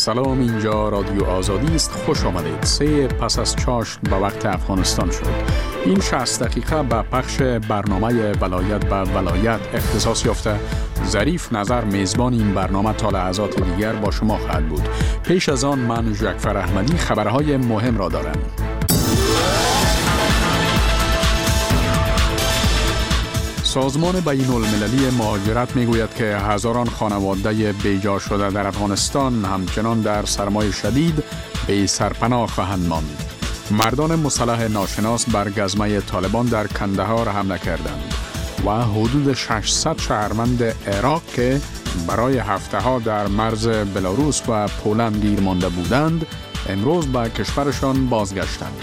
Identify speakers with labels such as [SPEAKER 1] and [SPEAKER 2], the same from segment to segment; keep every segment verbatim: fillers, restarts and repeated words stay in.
[SPEAKER 1] سلام، اینجا رادیو آزادی است. خوش آمدید. سه پس از چاشت به وقت افغانستان شد. این شصت دقیقه به پخش برنامه ولایت به ولایت اختصاص یافته. ظریف نظر میزبان این برنامه تا لحظات دیگر با شما خواهد بود. پیش از آن من جعفر احمدی خبرهای مهم را دارم. سازمان بین المللی مهاجرت میگوید که هزاران خانواده بیجا شده در افغانستان همچنان در سرمای شدید به سرپناه خواهند ماند. مردان مسلح ناشناس بر گزمه طالبان در کندهار حمله کردند و حدود ششصد شهروند عراق که برای هفته ها در مرز بلاروس و پولند گیر مانده بودند امروز به کشورشان بازگشتند.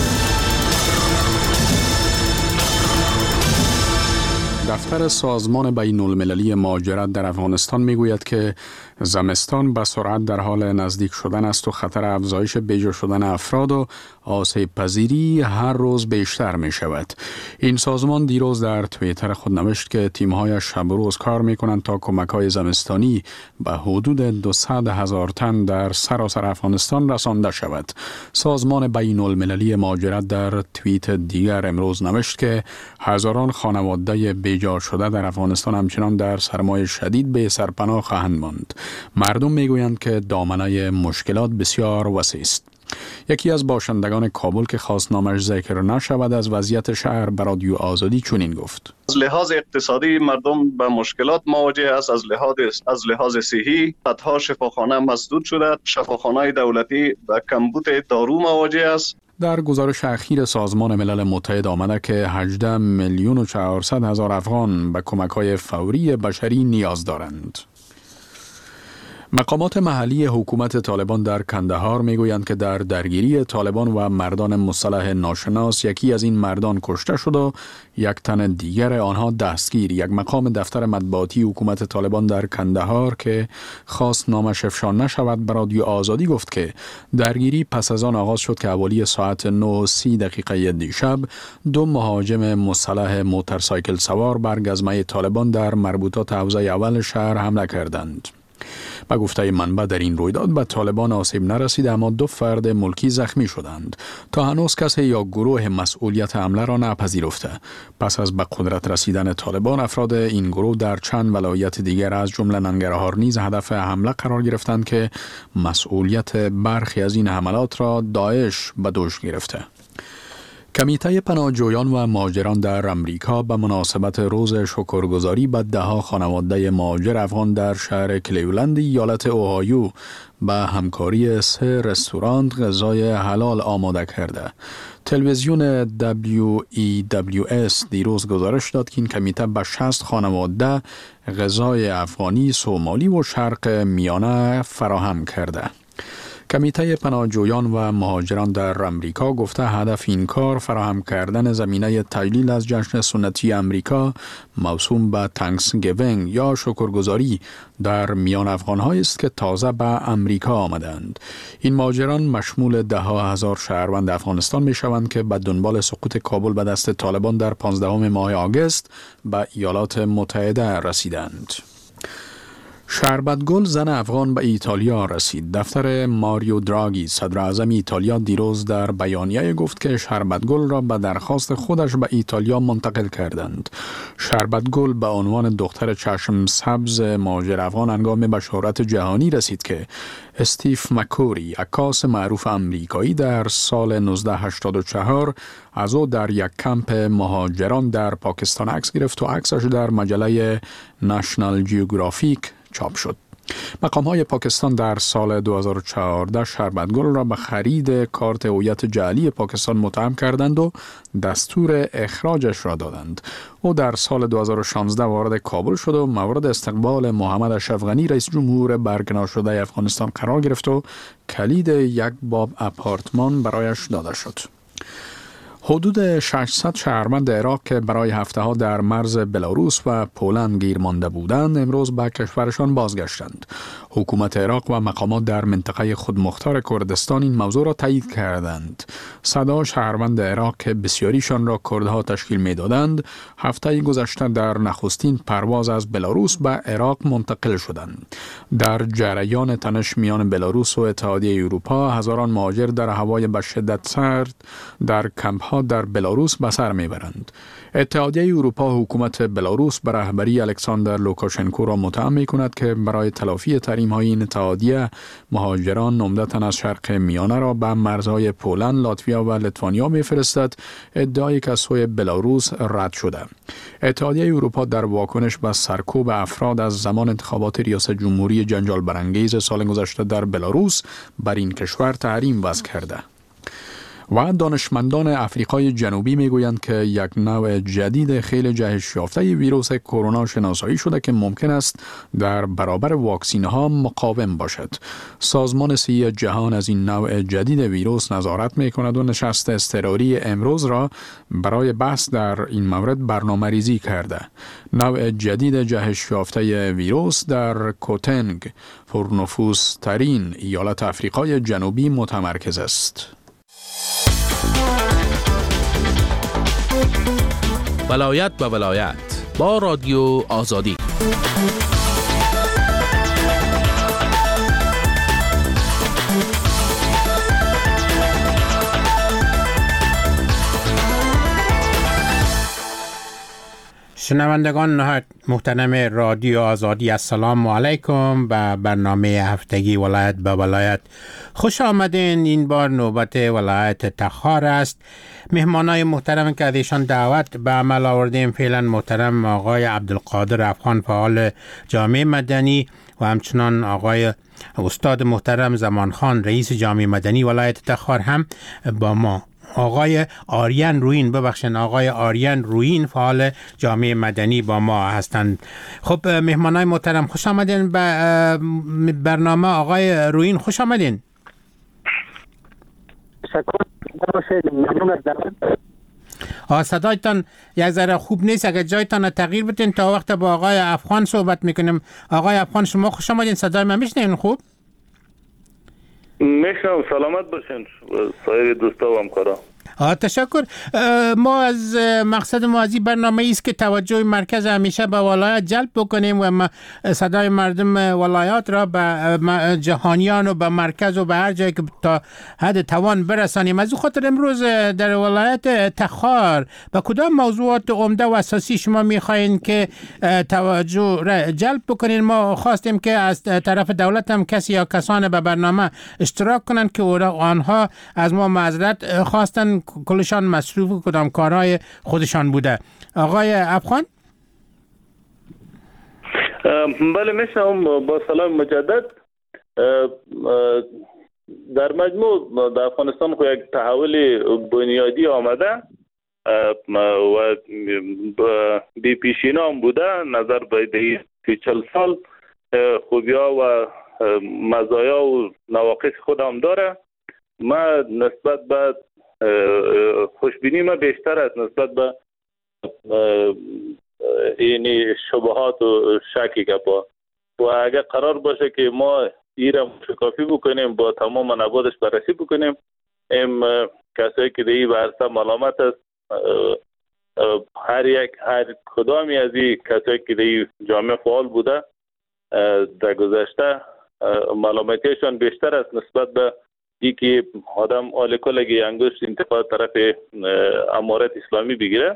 [SPEAKER 1] دفتر سازمان بین المللی مهاجرت در افغانستان میگوید که زمستان به سرعت در حال نزدیک شدن است و خطر افزایش بیجا شدن افراد و آسیب پذیری هر روز بیشتر می شود. این سازمان دیروز در توییتر خود نوشت که تیم‌هایش شب و روز کار می کنند تا کمک‌های زمستانی به حدود دویست هزار تن در سراسر افغانستان رسانده شود. سازمان بین المللی مهاجرت در توییت دیگر امروز نوشت که هزاران خانواده بیجا شده در افغانستان همچنان در سرمای شدید به سرپناه خواهند ماند. مردم میگویند که دامنه مشکلات بسیار وسیع است. یکی از باشندگان کابل که خواست نامش ذکر نشود از وضعیت شهر به رادیو آزادی چنین گفت:
[SPEAKER 2] از لحاظ اقتصادی مردم به مشکلات مواجه است. از لحاظ از لحاظ صحی صدها شفاخانه مسدود شده. شفاخانه‌های دولتی به کمبود دارو مواجه است.
[SPEAKER 1] در گزارش اخیر سازمان ملل متحد آمده که هجده میلیون و چهارصد هزار افغان به کمک‌های فوری بشری نیاز دارند. مقامات محلی حکومت طالبان در کندهار میگویند که در درگیری طالبان و مردان مسلح ناشناس یکی از این مردان کشته شد و یک تن دیگر آنها دستگیر. یک مقام دفتر مطبوعاتی حکومت طالبان در کندهار که خواست نامش افشا نشود به رادیو آزادی گفت که درگیری پس از آن آغاز شد که حوالی ساعت نه و سی دقیقه دیشب دو مهاجم مسلح موتورسایکل سوار بر گزمه طالبان در مربوطات حوزه اول شهر حمله کردند. با گفته منبع در این رویداد به طالبان آسیب نرسید اما دو فرد ملکی زخمی شدند. تا هنوز کسی یا گروه مسئولیت حمله را نپذیرفته. پس از به قدرت رسیدن طالبان افراد این گروه در چند ولایت دیگر از جمله ننگرهار نیز هدف حمله قرار گرفتند که مسئولیت برخی از این حملات را داعش به دوش گرفته. کمیته پناهجویان و مهاجران در امریکا به مناسبت روز شکرگزاری به ده‌ها خانواده مهاجر افغان در شهر کلیولند ایالت اوهایو به همکاری سه رستوران غذای حلال آماده کرده. تلویزیون دبلیو ای دبلیو اس دیروز گزارش داد که این کمیته به شصت خانواده غذای افغانی، سومالی و شرق میانه فراهم کرده. کمیته پناهجویان و مهاجران در امریکا گفته هدف این کار فراهم کردن زمینه تجلیل از جشن سنتی امریکا موسوم به تانکسگیوینگ یا شکرگزاری در میان افغان‌هایی است که تازه به امریکا آمدند. این مهاجران مشمول ده ها هزار شهروند افغانستان می شوند که به دنبال سقوط کابل به دست طالبان در پانزدهم ماه آگوست به ایالات متحده رسیدند. شربتگل زن افغان به ایتالیا رسید. دفتر ماریو دراگی صدر اعظم ایتالیا دیروز در بیانیه گفت که شربتگل را به درخواست خودش به ایتالیا منتقل کردند. شربتگل به عنوان دختر چشم سبز مهاجر افغان هنگام به شهرت جهانی رسید که استیف مکوری عکاس معروف آمریکایی در سال نوزده هشتاد و چهار از او در یک کمپ مهاجران در پاکستان عکس گرفت و عکسش در مجله نشنال جیوگرافیک چاپ شد. مقام‌های پاکستان در سال دو هزار و چهارده شربتگل را به خرید کارت هویت جعلی پاکستان متهم کردند و دستور اخراجش را دادند. او در سال دو هزار و شانزده وارد کابل شد و مورد استقبال محمد اشرف غنی رئیس جمهور برکنار شده افغانستان قرار گرفت و کلید یک باب آپارتمان برایش داده شد. حدود ششصد شهروند عراق که برای هفته ها در مرز بلاروس و پولند گیر مانده بودند امروز به کشورشان بازگشتند. حکومت عراق و مقامات در منطقه خودمختار کردستان این موضوع را تایید کردند. صدا شهروند عراق که بسیاریشان را کردها تشکیل می‌دادند، هفته گذشته در نخستین پرواز از بلاروس به عراق منتقل شدند. در جریان تنش میان بلاروس و اتحادیه اروپا، هزاران مهاجر در هوای به شدت سرد در کمپ‌ها در بلاروس به سر می‌برند. اتحادیه اروپا حکومت بلاروس به رهبری الکساندر لوکاشنکو را متهم می‌کند که برای تلافی تحریم‌های این اتحادیه مهاجران عمدتاً از شرق میانه را به مرزهای پولند، لاتویا و لیتوانیا می‌فرستد، ادعایی که از سوی بلاروس رد شده. اتحادیه اروپا در واکنش به سرکوب افراد از زمان انتخابات ریاست جمهوری جنجال برانگیز سال گذشته در بلاروس بر این کشور تحریم وضع کرده. و دانشمندان افریقای جنوبی میگویند که یک نوع جدید خیلی جهش یافته ویروس کرونا شناسایی شده که ممکن است در برابر واکسین ها مقاوم باشد. سازمان صحی جهان از این نوع جدید ویروس نظارت می کند و نشست اضطراری امروز را برای بحث در این مورد برنامه ریزی کرده. نوع جدید جهش یافته ویروس در کوتنگ، پرنفوذ ترین ایالت افریقای جنوبی متمرکز است.
[SPEAKER 3] ولایت به ولایت با رادیو آزادی.
[SPEAKER 4] شنوندگان نهایت محترم رادیو آزادی، السلام علیکم. به برنامه هفتگی ولایت به ولایت خوش آمدین. این بار نوبت ولایت تخار است. مهمانای محترم که ازشان دعوت به عمل آوردیم فعلا محترم آقای عبدالقادر افغان، فعال جامعه مدنی، و همچنان آقای استاد محترم زمان خان، رئیس جامعه مدنی ولایت تخار هم با ما. آقای آریان روین ببخشن آقای آریان روین فعال جامعه مدنی با ما هستند. خب مهمانای محترم خوش آمدین به برنامه. آقای روین خوش آمدین. آه صدایتان یک ذره خوب نیست، اگر جایتان تغییر بدین تا وقت با آقای افغان صحبت میکنیم. آقای افغان شما خوش آمدین، صدای من میشنین خوب؟
[SPEAKER 5] میشنم. سلامت باشین سایر دوستا و همکارا.
[SPEAKER 4] تشکر. ما از مقصد ما از این برنامه است که توجه مرکز همیشه به ولایت جلب بکنیم و صدای مردم ولایات را به جهانیان و به مرکز و به هر جایی که تا حد توان برسانیم. از خاطر امروز در ولایت تخار به کدام موضوعات عمده و اساسی شما میخواین که توجه را جلب بکنین؟ ما خواستیم که از طرف دولت هم کسی یا کسان به برنامه اشتراک کنند که آنها از ما معذرت خواستن، کلشان مصروف کدام کارهای خودشان بوده. آقای افغان؟
[SPEAKER 5] بله میشم. با سلام مجدد. در مجموع در افغانستان خو یک تحول بنیادی آمده و بی پیشینه هم بوده. نظر به دی سی چل سال خوبیا و مزایا و نواقص خود هم داره. ما نسبت به خوشبینی ما بیشتر است نسبت به اینی شبهات و شکی که با و اگر قرار باشه که ما ایران شکافی بکنیم، با تمام منابعش بررسی بکنیم، ام کسایی که دیگه برسه ملامت است، هر یک هر کدامی از این کسایی که دیگه جامعه فعال بوده در گذشته ملامتیشان بیشتر است نسبت به ای که آدم آلکلگی انگشت انتقاد طرف امارت اسلامی بگیره.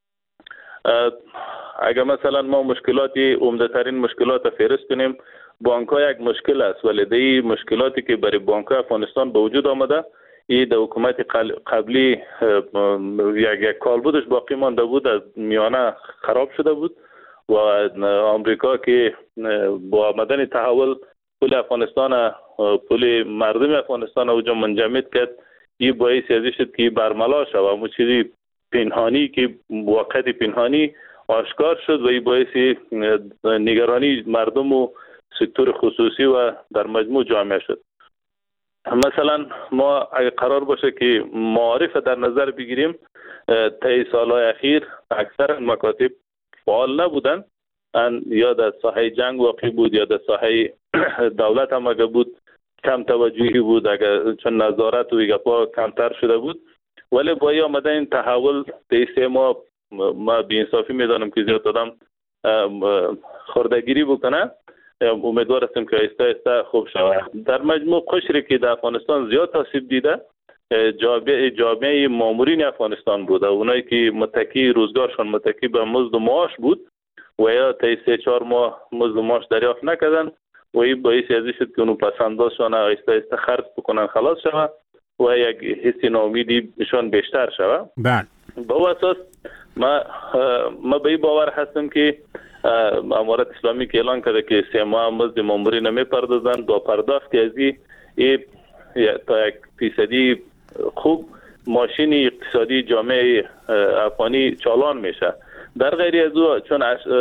[SPEAKER 5] اگر مثلا ما مشکلاتی عمده ترین مشکلات فهرست کنیم، بانک ها یک مشکل است، ولی دی مشکلاتی که برای بانک افغانستان به وجود آمده ای در حکومت قبلی یک یک کالبدش باقی مانده بود، از میانه خراب شده بود و آمریکا که با آمدن تحول پول افغانستان پول مردم افغانستان اوجا منجمد کرد. این باعث ازی شد که برملا شد و همون چیزی پنهانی که وقت پنهانی آشکار شد و این باعث نگرانی مردم و سکتور خصوصی و در مجموع جامعه شد. مثلا ما اگر قرار باشه که معارف در نظر بگیریم، طی سالهای اخیر اکثر مکاتب فعال نبودن، یا در ساحه جنگ واقع بود یا در ساحه دولت هم اگه بود کم توجهی بود، اگه چون نظارت و گپا کمتر شده بود. ولی با ای آمده این تحول طی سه ماه ما بی‌انصافی میدانم که زیاد آدم خوردگیری بکنه. امیدوار هستیم که آهسته آهسته خوب شود. در مجموع قشری که در افغانستان زیاد آسیب دیده جامعه جامعه مامورین افغانستان بوده، اونایی که متکی روزگارشان متکی به مزد و معاش بود و یا طی سه چهار ماه مزد و معاش دریافت نکردن و این باعث ازی شد که اونو پسندازشان آهسته آهسته خرج بکنن خلاص شود و یک حس ناامیدی نشان بیشتر شود.
[SPEAKER 4] بله.
[SPEAKER 5] با اساس ما ما به این باور هستم که امارت اسلامی که اعلان کرده که سه ماه مزد مامورین نمیپردازند، با پرداخت ازی ای تا یک فیصدی خوب ماشین اقتصادی جامعه افغانی چالان میشه. در غیر از او چون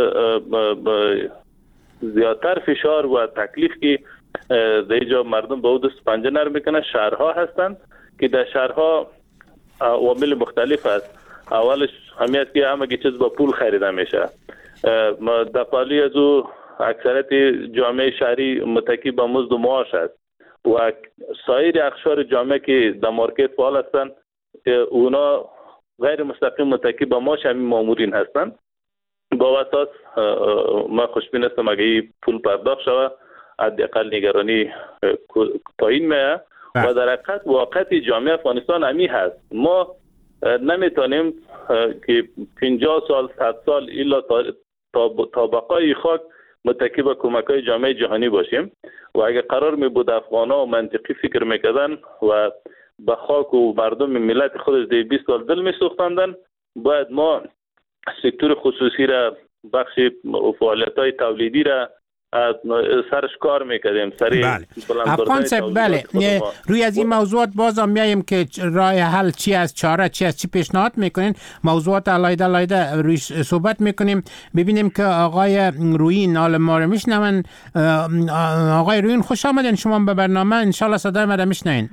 [SPEAKER 5] زیادتر فشار و تکلیف که در اینجا مردم به او دست پنجه نرم میکنه شهرها هستند که در شهرها عوامل مختلف است. اولش همین است که همه چیز با پول خریده میشه. در پالی از او اکثریت جامعه شهری متکی به مزد و معاش است و سایر اقشار جامعه که در مارکت فعال هستند اونا غیر مستقیم متکی به معاش همین مامورین هستند. با اساس ما خوشبین هستم اگه این پول پرداخت شود حداقل نگرانی پایین میاد و در حقیقت واقعیت جامعه افغانستان همی هست. ما نمیتونیم که پنجاه سال صد سال الا تا بقای خاک متکی به کمک‌های جامعه جهانی باشیم و اگر قرار می بود افغان‌ها منطقی فکر میکردن و به خاک و مردم ملت خودش دی بیست سال دل میسوختندن، باید ما سکتور خصوصی را بخش فعالیت‌های تولیدی را از سرش کار میکردیم. سریع
[SPEAKER 4] بله. افغان صاحب بله روی از این موضوعات باز هم میایم که راه حل چی از چاره چی از چی پیشنهاد میکنین، موضوعات علیحده علیحده روی صحبت میکنیم. ببینیم که آقای رویین حال ما رو میشنون. آقای رویین خوش آمدین شما به برنامه، انشالله صدای ما رو میشنوین.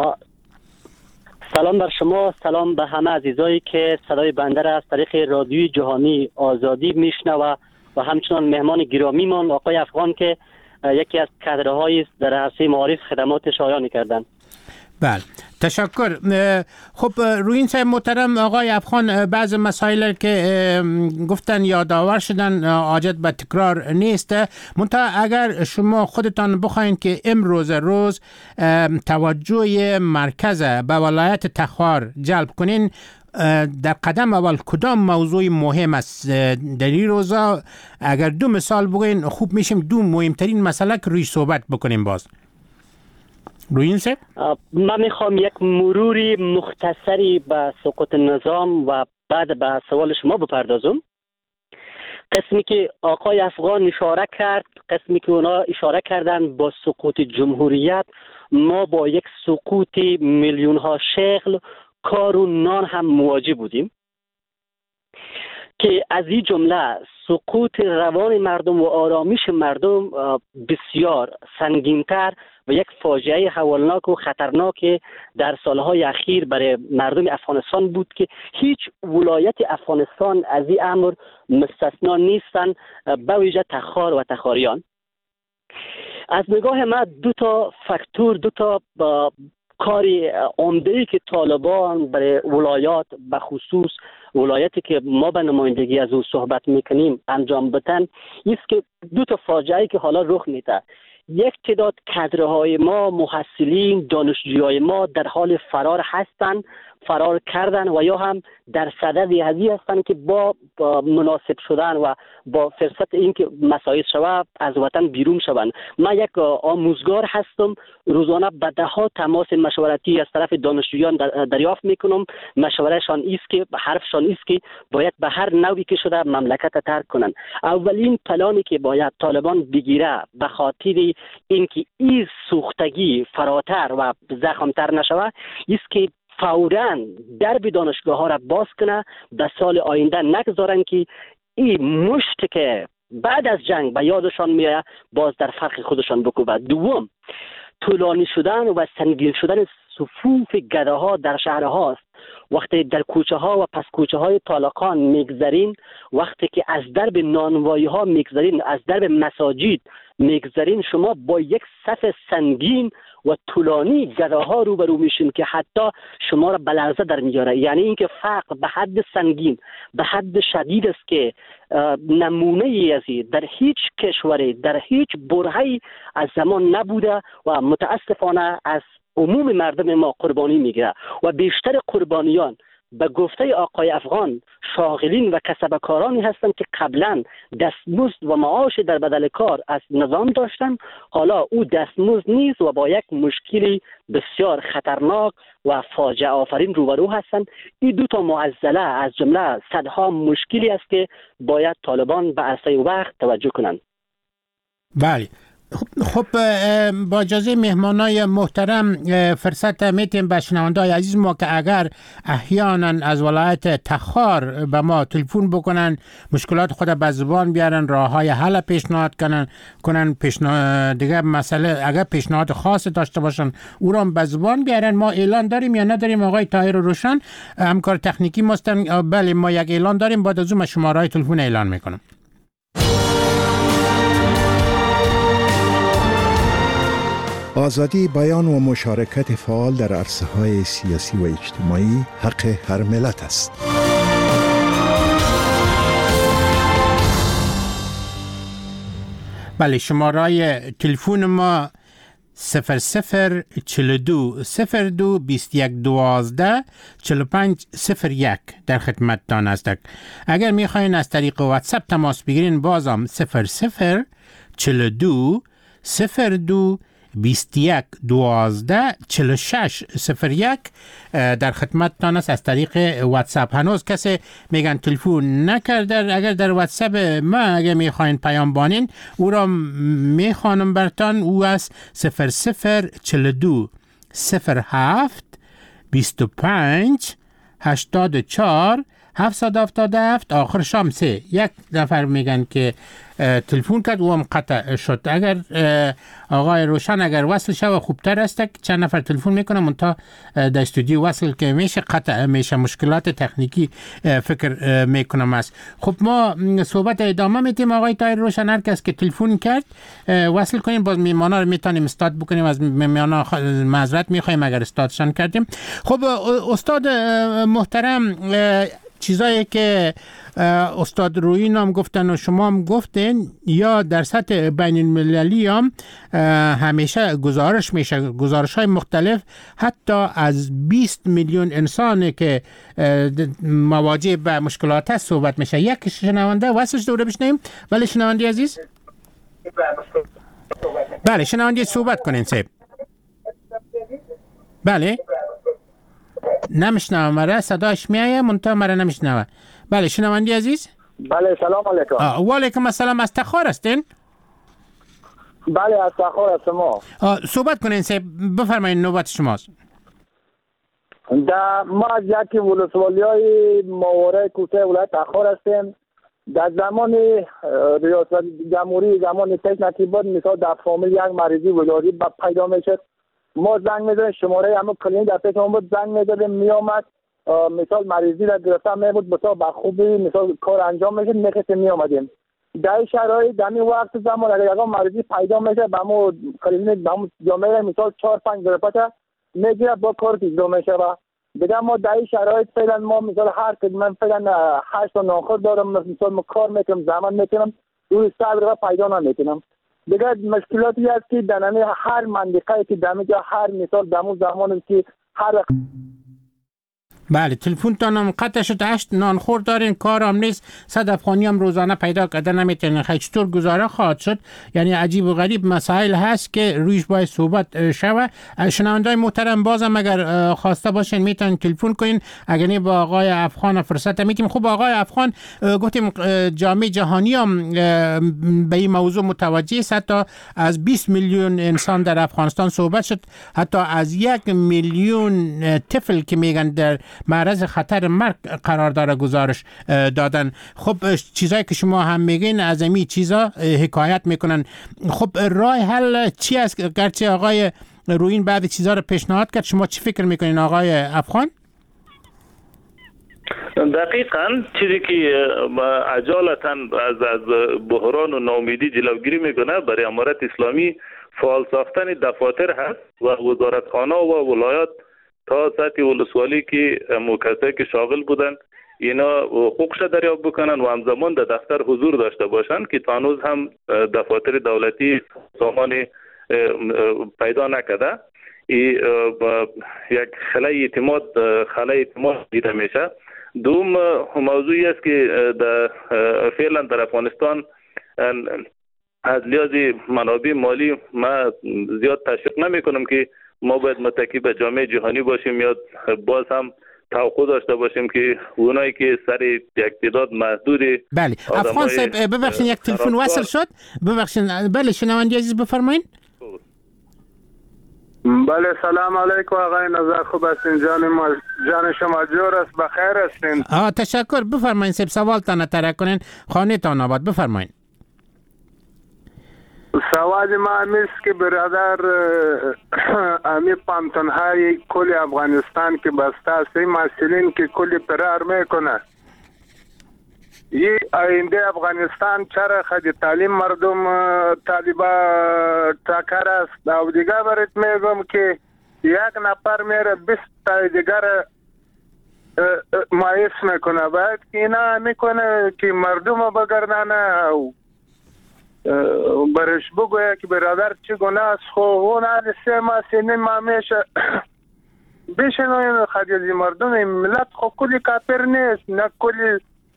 [SPEAKER 6] سلام بر شما، سلام به همه عزیزایی که صدای بنده را از طریق رادیوی جهانی آزادی میشنوه و همچنان مهمان گرامیمان آقای افغان که یکی از کادرهای در عرصه معارف خدمات شایانی کردند.
[SPEAKER 4] بله تشکر. خب رویین صاحب محترم، آقای افغان بعض مسائل که گفتن یادآور شدن حاجت به تکرار نیست، منتها اگر شما خودتان بخواین که امروز روز توجه مرکز به ولایت تخار جلب کنین، در قدم اول کدام موضوع مهم است در این روزا؟ اگر دو مثال بگوین خوب میشیم، دو مهمترین مسئله که روی صحبت بکنیم. باز رویین صاحب
[SPEAKER 6] من میخوام یک مروری مختصری به سقوط نظام و بعد به سوال شما بپردازم. قسمی که آقای افغان اشاره کرد، قسمی که اونا اشاره کردن با سقوط جمهوریت، ما با یک سقوط میلیون ها شغل کار و نان هم مواجه بودیم که از این جمله سقوط روان مردم و آرامش مردم بسیار سنگین‌تر و یک فاجعه هولناک و خطرناک در سالهای اخیر برای مردم افغانستان بود که هیچ ولایت افغانستان از این امر مستثنا نیستن، به ویژه تخار و تخاریان. از نگاه ما دو تا فاکتور، دو تا کاری عمده‌ای که طالبان برای ولایات به خصوص ولایتی که ما به نمایندگی از او صحبت میکنیم انجام بدن، است که دو تا فاجعه‌ای که حالا رخ میده. یک تعداد کادرهای ما، محصلین، دانشجویان ما در حال فرار هستند، فرار کردن و یا هم در صدد هزی هستند که با, با مناسب شدن و با فرصت اینکه مسائل شود از وطن بیرون شوند. من یک آموزگار هستم، روزانه به ده ها تماس مشورتی از طرف دانشجویان دریافت میکنم. مشورهشان است که حرفشان است که باید به هر نوعی که شده مملکت ترک کنند. اولین پلانی که باید طالبان بگیره به خاطر اینکه این سوختگی فراتر و زخمتر نشود است که فوراً درب دانشگاه ها را باز کنه، به سال آینده نگذارن که این مشت که بعد از جنگ به یادشان میاد باز در فرق خودشان بکوبه. دوم، طولانی شدن و سنگین شدن صفوف گداها در شهرهاست. وقتی در کوچه ها و پس کوچه های طالقان میگذرین، وقتی که از درب نانوایی ها میگذرین، از درب مساجد میگذرین، شما با یک صف سنگین و طولانی گداها روبرو میشین که حتی شما را به لرزه در میاره. یعنی اینکه فقر به حد سنگین، به حد شدید است که نمونه ای ازی در هیچ کشوری، در هیچ برهه‌ای از زمان نبوده و متاسفانه از عموم مردم ما قربانی میگیره و بیشتر قربانیان به گفته آقای افغان شاغلین و کسبکارانی هستند که قبلا دستمزد و معاش در بدل کار از نظام داشتن، حالا او دستمزد نیست و با یک مشکلی بسیار خطرناک و فاجعه آفرین روبرو هستند. این دو تا معضله از جمله صدها مشکلی است که باید طالبان به عرصه وقت توجه کنند.
[SPEAKER 4] بله. خب با اجازه مهمانای محترم فرصت میتیم به شنونده‌های عزیز ما که اگر احیانا از ولایت تخار به ما تلفن بکنن، مشکلات خود به زبان بیارن، راههای حل پیشنهاد کنن کنن پیشنهاد دیگه مسئله اگر پیشنهاد خاص داشته باشن او را به زبان بیارن. ما اعلان داریم یا نداریم؟ آقای طاهر روشن همکار تکنیکی ماستن. بله ما یک اعلان داریم، بعد از اون شماره تلفن اعلان میکنم.
[SPEAKER 7] آزادی بیان و مشارکت فعال در عرصه‌های سیاسی و اجتماعی حق هر ملت است.
[SPEAKER 4] بله شماره تلفن ما صفر صفر چهل و دو صفر دو بیست و یک دوازده چهل و پنج صفر یک در خدمتتان است. اگر میخواین از طریق واتساپ تماس بگیرین بازم صفر صفر چهل و دو صفر دو بیست و یک دوازده چهل و شش صفر یک در خدمتتان است از طریق واتساپ. هنوز کسی میگن تلفن نکرده، اگر در واتساپ ما اگر میخواین پیام بانین او را میخوانم برتان. او است صفر صفر چهل و دو صفر هفت بیست و پنج هشتاد و چهار هفتصد و هفتاد و هفت آخر شام سه. یک نفر میگن که تلفن کرد و هم قطع شد. اگر آقای روشن اگر وصل شد خوبتر است. چند نفر تلفن میکنم منتها در استودیو وصل که میشه قطع میشه، مشکلات تکنیکی فکر میکنم است. خب ما صحبت ادامه میتیم. آقای طاهر روشن هر کس که تلفن کرد وصل کنیم، باز میمانا رو میتونیم استاد بکنیم. از میمانا معذرت میخوایم اگر استادشان کردیم. خب استاد محترم، چیزایی که استاد رویین هم گفتن و شما هم گفتین یا در سطح بین المللی هم همیشه گزارش میشه، گزارش های مختلف حتی از بیست میلیون انسانی که مواجه به مشکلات هست صحبت میشه. یک شنونده واسش دوره بشنیم. ولی شنونده عزیز بله شنونده صحبت کنین سیب. بله نمیشنوم، مرا صداش میایه منتها مرا نمیشنوه. بله شنوندی عزیز.
[SPEAKER 8] بله سلام علیکم.
[SPEAKER 4] و علیکم السلام. از تخار هستین؟
[SPEAKER 8] بله از تخار هستم. ما
[SPEAKER 4] صحبت کنین سه بفرمایید نوبت شماست.
[SPEAKER 8] در ما از یکی ولسوالی های ماوره کوته ولایت تخار هستیم. در زمان ریاست جمهوری زمان تک نکیباد مثال در فامیل یک مریضی ولادی پیدا میشد، ما زنگ میزدیم شماره همون کلینیک در پیش ما بود، زنگ میزدیم میامد مثال مریضی را گرفتن میبود بسا با خوبی مثال کار انجام میشد میخواستیم میامدیم. در شرایط در این وقت زمان اگر یکم مریضی پیدا میشه با ما کلینیک با ما جامعه مثال چهار پنج گرفته میگیره با کار اجرا میشه. و دیگه ما در این شرایط فعلا ما مثال هر که من فعلا هشت تا ناخر دارم، مثال ما کار میکنم زمان میکنم روی صبر پیدا نمیکنم. دیگه مشکلاتی هست که در هر منطقه که در هر مثال دمو زمانی که هر
[SPEAKER 4] بله تلفن تانم قطع شد. هشت نانخور دارین، کار هم نیست، صد افغانی هم روزانه پیدا کردن نمیتونن. خیلی چطور گزاره خواهد شد؟ یعنی عجیب و غریب مسائل هست که رویش باید صحبت شوه. شنوندای محترم بازم اگر خواسته باشین میتونن تلفن کنین، اگر نه با آقای افغان فرصت میتیم. خب آقای افغان گفتیم جامعه جهانی هم به این موضوع متوجه است، حتی از بیست میلیون انسان در افغانستان صحبت شد، حتی از یک میلیون طفل که میگن در معرض خطر مرگ قرار داره گزارش دادن. خب چیزایی که شما هم میگین از این چیزا حکایت میکنن. خب راه حل چی است؟ گرچه آقای رویین بعضی چیزا رو پیشنهاد کرد، شما چی فکر میکنین آقای افغان؟
[SPEAKER 5] دقیقاً چیزی که عجالتاً از از بحران و ناامیدی جلوگیری میکنه برای امارت اسلامی فعال ساختن دفاتر هست و وزارتخانه و ولایات تا سطح ولسوالی که موکسه که شاغل بودن اینا حقوقش دریافت بکنن و همزمان در دفتر حضور داشته باشن که تا هنوز هم دفاتر دولتی سامان پیدا نکرده. ای یک خلای اعتماد خلای اعتماد دیده میشه. دوم موضوعی است که در فعلا در افغانستان از لحاظ منابع مالی ما زیاد تشویق نمی کنم که ما باید متکی به جامعه جهانی باشیم یا باز هم توقع داشته باشیم که اونایی که سر یک تعداد محدود.
[SPEAKER 4] بله افغان صاحب ببخشید یک تلفن وصل شد. ببخشید بله شنونده عزیز بفرمایید.
[SPEAKER 9] بله سلام علیکم آقای نظر، خوب هستین؟ جان ما جان شما جور است، بخیر هستین؟
[SPEAKER 4] آه تشکر. بفرمایید سب سوالتان طرح کنین، خانه تان آباد. بفرمایید.
[SPEAKER 9] سوال ما همیست که برادر امی پانتونهای کل افغانستان که بسته است، این مسئولین که کلی فرار میکنه، این آینده افغانستان چرا خود تعلیم مردم طالبا تاکر است. و دیگه برات میگم که یک نفر میره بیست تا دیگر مایس میکنه، باید که اینا میکنه که مردم بگردانه و برش بگویه که برادر چه گناه است. خب اون حال سه ماه سنین ما میشه بشنوین خدیزی مردم ملت خب کلی کافر نیست، نه کلی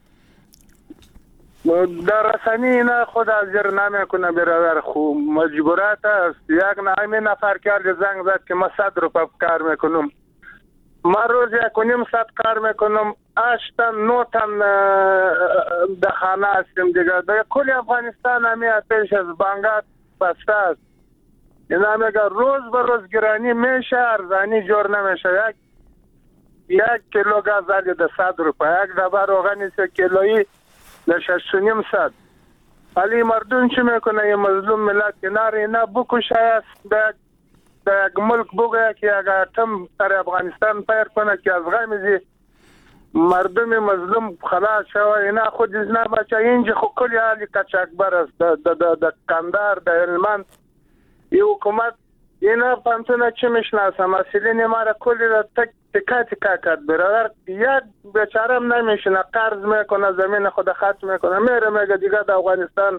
[SPEAKER 9] در رسانی اینا خود حاضر نمیکنه برادر. خوب مجبورات است. یک نهمی نفر کرد زنگ زد که ما صد روپا کار میکنم، ما روز یک و نیم صد کار میکنم، اشتن نوتن در خانه هستیم دیگه. در کل افغانستان همی پیش از بانگات بسته است. اینا میگه روز به روز گرانی میشه، ارزانی جور نمیشه. یک یک کیلو گاز علی ده صد روپا، یک دبا روغن سه کیلویی ده شش و نیم صد. ولی مردم چی میکنه؟ یه مظلوم ملت کنار اینا بکشه است، در یک ملک بگویه که یک اتم در افغانستان پیر کنه که از غمیزی مردم مظلوم خلاص شوه. اینا خود از نباچه. اینجا خود کلی حالی کچکبر است در کندار، در هلمند. این حکومت اینا پانتونه چی میشناسه؟ مسئولین ما را کلی را تک تکا تکا کرد برادر. یک بیچاره هم نمیشنه، قرض میکنه، زمین خود خط میکنه، میره میگه دیگه در افغانستان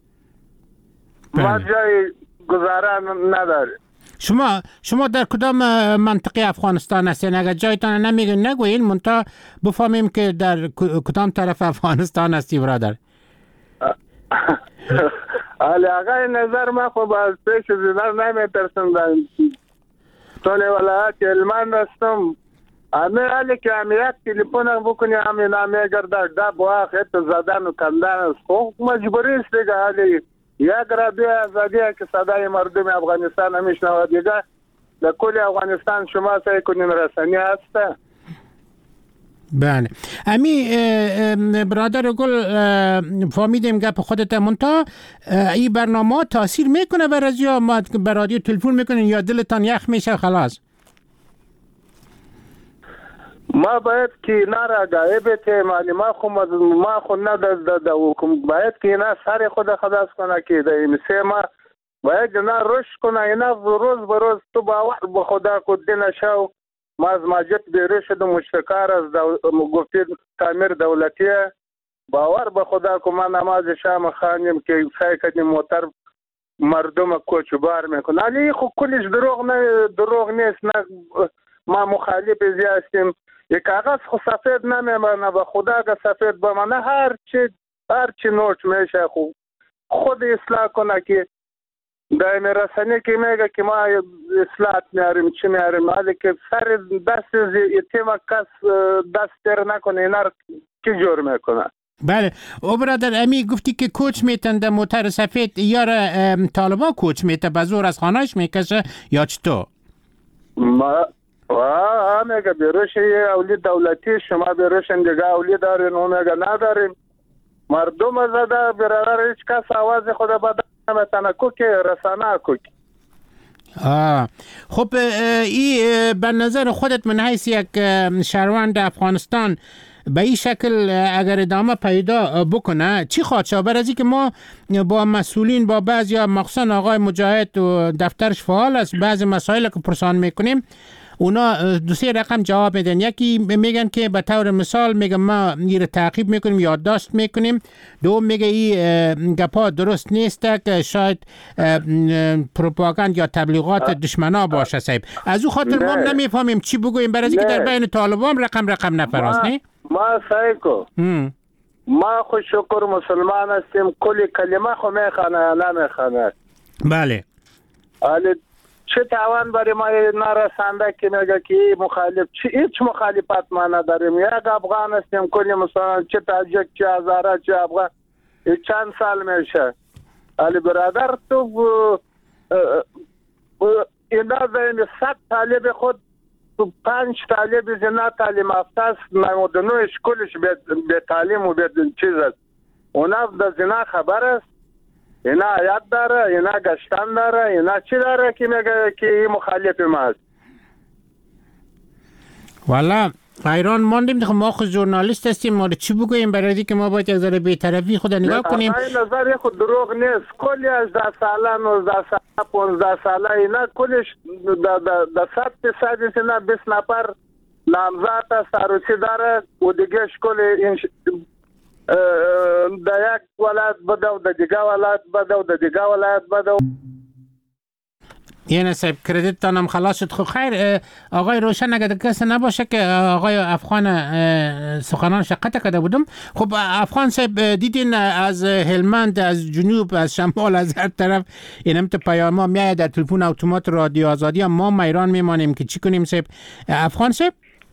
[SPEAKER 9] ما جای گذاره نداره.
[SPEAKER 4] شما شما در کدام منطقه افغانستان هستین؟ اگر جایتان نمیگین نگوین منتها بفهمیم که در کدام طرف افغانستان هستی برادر.
[SPEAKER 9] علی آقای نظر ما خب از پیش زنر نمیترسم. تول ولایت هلمند هستم. امی علی که امی یک تلیفون بکنی امی نامی گرده ده بوا خیط زدن و کندن است. خب مجبوری است دیگه. علی یک رادیو آزادی که صدای مردم افغانستان همیشنوه دیگه. در کل افغانستان شما سعی کنین رسانی هسته.
[SPEAKER 4] بله امی برادر گل فهمیدیم گپ خودت منتها این برنامه تاثیر میکنه بر از یا ما به رادیو تلفن میکنین یا دلتان یخ میشه خلاص؟
[SPEAKER 9] ما باید که اینا را آگاهی بتیم. ما خود ما خود نه در حکم باید که اینا سر خود خلاص کنه که در این سه ما باید اینا رشد کنه. اینا روز به روز تو باور به خدا کد نشو. ما از ماجد بیرون شد و مشتکار از گفتی تعمیر دولتیه. باور به خدا که ما نماز شام خانیم که سعی کنیم موتر مردم کوچبار میکنه. علی خب کلش دروغ نه، دروغ نیست. نه ما مخالف هستیم. یک کاغذ خود سفید نمیمانه و خدا که سفید بمانه هر چی هر چی نوچ میشه. خوب خود اصلاح کنه که دائم رسانه که میگه که ما اصلاحات میاریم چی میاریم، حالی که سر دست یتیم کس دست تر نکنه اینا کی جور میکنه.
[SPEAKER 4] بله او برادر امی گفتی که کوچ میتن در موتر سفید یا طالبا کوچ میته بزور از خانهش میکشه یا چطور؟
[SPEAKER 9] ما واه میگه بیروش اولی دولتی شما بیروشن دیگه اولی دارین اون میگه نداریم. مردم زده برادر هیچ کس آواز خود بدن نمیتنه کوکی رسانه کوکی.
[SPEAKER 4] آه خب ای به نظر خودت من حیث یک شهروند افغانستان به این شکل اگر ادامه پیدا بکنه چی خواهد شد؟ برای از اینکه ما با مسئولین، با بعضی مخصوصا آقای مجاهد و دفترش فعال است، بعضی مسائل که پرسان میکنیم اونا دو سه رقم جواب میدن. یکی میگن که به طور مثال میگن ما این رو تعقیب میکنیم، یادداشت میکنیم. دوم میگه این گپا درست نیست که شاید پروپاگاند یا تبلیغات دشمنا باشه صاحب. از او خاطر ما نمیفهمیم چی بگوییم، برای اینکه در بین طالبان رقم رقم نفراست. نه
[SPEAKER 9] ما سایکو ما خو شکر مسلمان هستیم، کلی کلمه خو میخوانه نمیخوانه.
[SPEAKER 4] بله
[SPEAKER 9] حالا چه توان برای ما نرسنده که میگه که مخالف چی هیچ مخالفت ما نداریم. یک افغان هستیم کلی مسلمان، چه تاجک چه هزاره چه افغان. چند سال میشه علی برادر تو اینا زین صد طالب خود تو پنج طالب زنا تعلیم یافته است، نود و نه اشکالش به تعلیم و به چیز است. اونا در زنا خبر است، اینا آیات داره، اینا گشتن داره، اینا چی داره که میگه که این مخالف ما است.
[SPEAKER 4] والا ایران ماندیم که ما خود ژورنالیست هستیم، ما چی بگوییم؟ برای اینکه ما باید از ذره بی‌طرفی خود نگاه کنیم.
[SPEAKER 9] این نظر خود دروغ نیست. کلی از ده ساله نوزده ساله پانزده ساله اینا کلش در صد درصد اینا بیست نفر نامزد است، عروسی داره و دیگه اشکال این در یک ولایت بده و در دیگه ولایت بده و در دیگه ولایت بده.
[SPEAKER 4] یعنی صاحب کردیت تانم خلاص شد. خب خیر آقای روشن، اگر کسی نباشه که آقای افغان سخنان شقت کرده بودم. خب افغان صاحب دیدین از هلمند، از جنوب، از شمال، از هر طرف این هم تو پیام ها میاد در تلفن اتومات رادیو آزادی. ما میران میمانیم که چی کنیم صاحب. افغان صاحب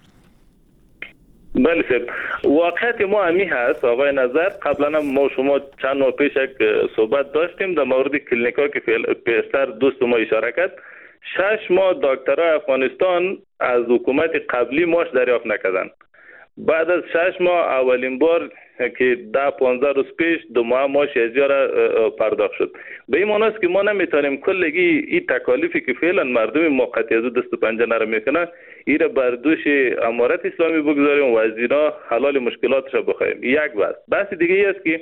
[SPEAKER 5] بله صاحب، واقعیت ما همی هست آقای نظر. قبلا ما شما چند ماه پیش یک صحبت داشتیم در مورد کلینیکا که پیشتر دوست ما اشاره کرد. شش ماه دکترای افغانستان از حکومت قبلی ماش دریافت نکردن. بعد از شش ماه اولین بار که ده پانزده روز پیش دو ماه ماش ازیا را پرداخت شد. به این معنی است که ما نمیتونیم کلگی این تکالیفی که فعلا مردم موقتی از دست و پنجه نرم میکنه این را بر دوش امارت اسلامی بگذاریم و از اینا حلال مشکلاتش را بخواهیم. یک بحث. بحث دیگه ای است که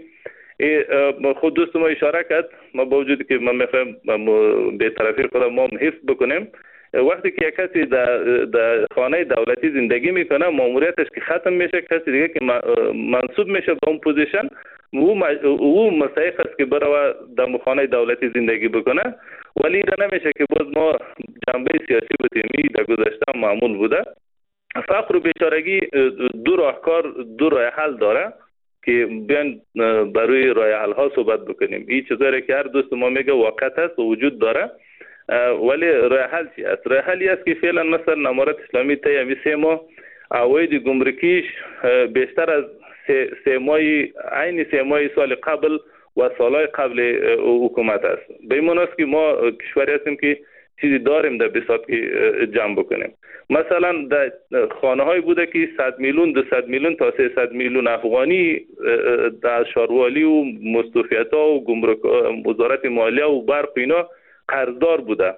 [SPEAKER 5] خود دوست ما اشاره کرد، ما با وجودی که ما میخوایم به طرفی خود ما حفظ بکنیم، وقتی که یک کسی در, در خانه دولتی زندگی میکنه ماموریتش که ختم میشه، کسی دیگه که منصوب میشه به اون پوزیشن او او مستحق است که بره در خانه دولتی زندگی بکنه، ولی این نمیشه که باز ما جنبه سیاسی بتیمی در گذشته معمول بوده. فقر و بیچارگی دو راهکار دو راه حل داره که بیان برای راه حل ها صحبت بکنیم. این چیزایی که هر دوست ما میگه واقعیت است و وجود داره، ولی راه حل چی است؟ راه حلی است که فعلا مثلا امارت اسلامی طی همین سه ماه عواید گمرکیش بیشتر از سه, سه ماهی عین سه ماهی سال قبل و سالهای قبل حکومت است. به این معنی است که ما کشوری هستیم که چیزی داریم در بساط که جمع بکنیم. مثلا در خانه های بوده که صد میلیون دویست میلیون تا سیصد میلیون افغانی در شاروالی و مستوفیت ها و گمرک وزارت مالیه و برق اینا قرضدار بوده.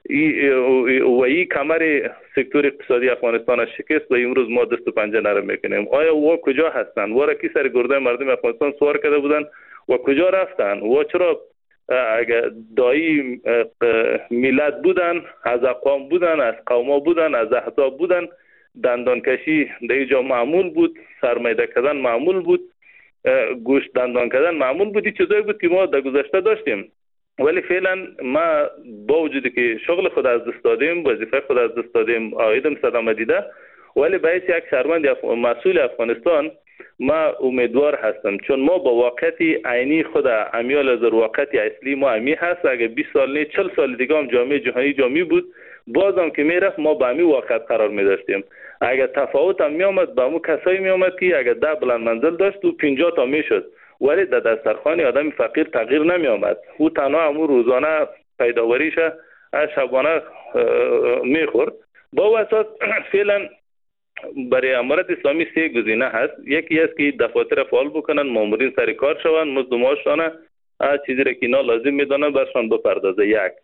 [SPEAKER 5] و این کمر سکتور اقتصادی افغانستان شکست و امروز ما دست و پنجه نرم میکنیم. آیا و کجا هستن؟ و را کی سر گرده مردم افغانستان سوار کرده بودن و کجا رفتن؟ و چرا اگر دایی ملت بودن، از اقوام بودن، از قوما بودن، از احزاب بودن، دندان کشی در اینجا معمول بود، سرمایه کردن معمول بود، گوشت دندان کردن معمول بود. این چیزایی بود که ما در گذشته داشتیم. ولی فعلا ما با وجودی که شغل خود از دست دادیم، وظیفه خود از دست دادیم، عایدم صدمه دیده، ولی باعث یک شهروند مسئول افغانستان ما امیدوار هستم، چون ما با واقعیت عینی خود امیال از واقعیت اصلی ما امی هست. اگه بیست سال نه چهل سال دیگه هم جامعه جهانی جامعه بود، بازم که میرفت ما با امی واقعیت قرار می داشتیم. اگه تفاوت هم می آمد با امو کسایی می آمد که اگه ده بلند منزل داشت و پنجاه تا می شد، ولی در دسترخوان آدم فقیر تغییر نمی آمد. او تنها امو روزانه پیداوریش از شبانه می خورد. با واسط فعلا برای امارت اسلامی سه گزینه هست. یکی است که دفاتر فعال بکنن، مامورین سر کار شوند، مزد و معاششان از چیزی را که اینا لازم میدونن برشان بپردازه. یک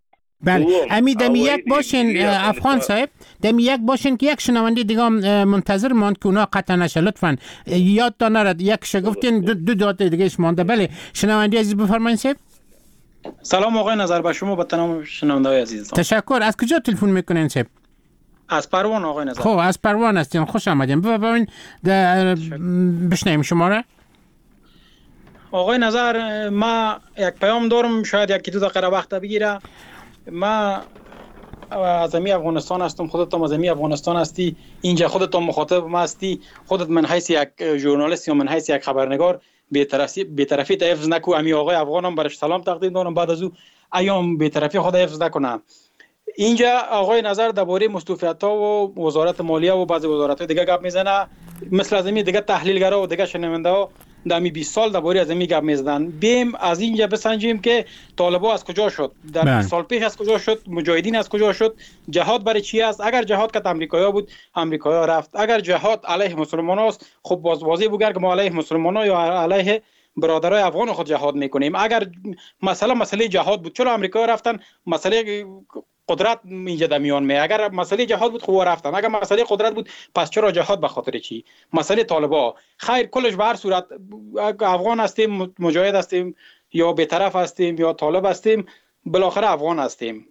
[SPEAKER 4] بله امی دمی یک باشین افغان صاحب، دمی یک باشین که یک شنونده دیگه منتظر ماند که اونا قطع نشه لطفاً یاد تا نرد یک شگفتین دو, دو دات دیگه مانده. بله شنونده عزیز بفرمایید صاحب.
[SPEAKER 10] سلام آقای نظر به شما، به تمام شنونده‌های عزیز.
[SPEAKER 4] تشکر. از کجا تلفن میکنین صاحب؟
[SPEAKER 10] از پروان آقای نظر.
[SPEAKER 4] خب از پروان هستین، خوش آمدین. ببینید بشنویم شما را.
[SPEAKER 10] آقای نظر ما یک پیام دارم، شاید یکی دو دقیقه وقت بگیره. ما از امی افغانستان هستم، خودت هم از امی افغانستان هستی، اینجا خودت هم مخاطب ما هستی، خودت من حیث یک ژورنالیست یا من حیث یک خبرنگار بی‌طرفی بی‌طرفی تا حفظ نکو. امی آقای افغانم برش سلام تقدیم دارم، بعد از او ایام بی‌طرفی خود حفظ نکنه. اینجا آقای نظر درباره مستوفیت‌ها و وزارت مالیه و بعضی وزارت‌های دیگه گپ میزنه، مثل از امی دیگه تحلیلگرا و دیگه شنونده‌ها در می بیست سال درباره از امی گپ میزدن. بیم از اینجا بسنجیم که طالبان از کجا شد، در بیست سال پیش از کجا شد، مجاهدین از کجا شد، جهاد برای چی است. اگر جهاد که امریکایی‌ها بود امریکایی‌ها رفت، اگر جهاد علیه مسلمان‌ها است خب باز واضح بوگر که ما علیه مسلمان‌ها یا علیه برادرای افغان خود جهاد میکنیم. اگر مثلا مسئله جهاد بود چرا امریکایی‌ها رفتن؟ مسئله قدرت اینجا در میان می. اگر مسئله جهاد بود خوب رفتن، اگر مسئله قدرت بود پس چرا جهاد به خاطر چی؟ مسئله طالبا خیر کلش به هر صورت افغان هستیم، مجاهد هستیم یا بی‌طرف هستیم یا طالب هستیم، بالاخره افغان هستیم.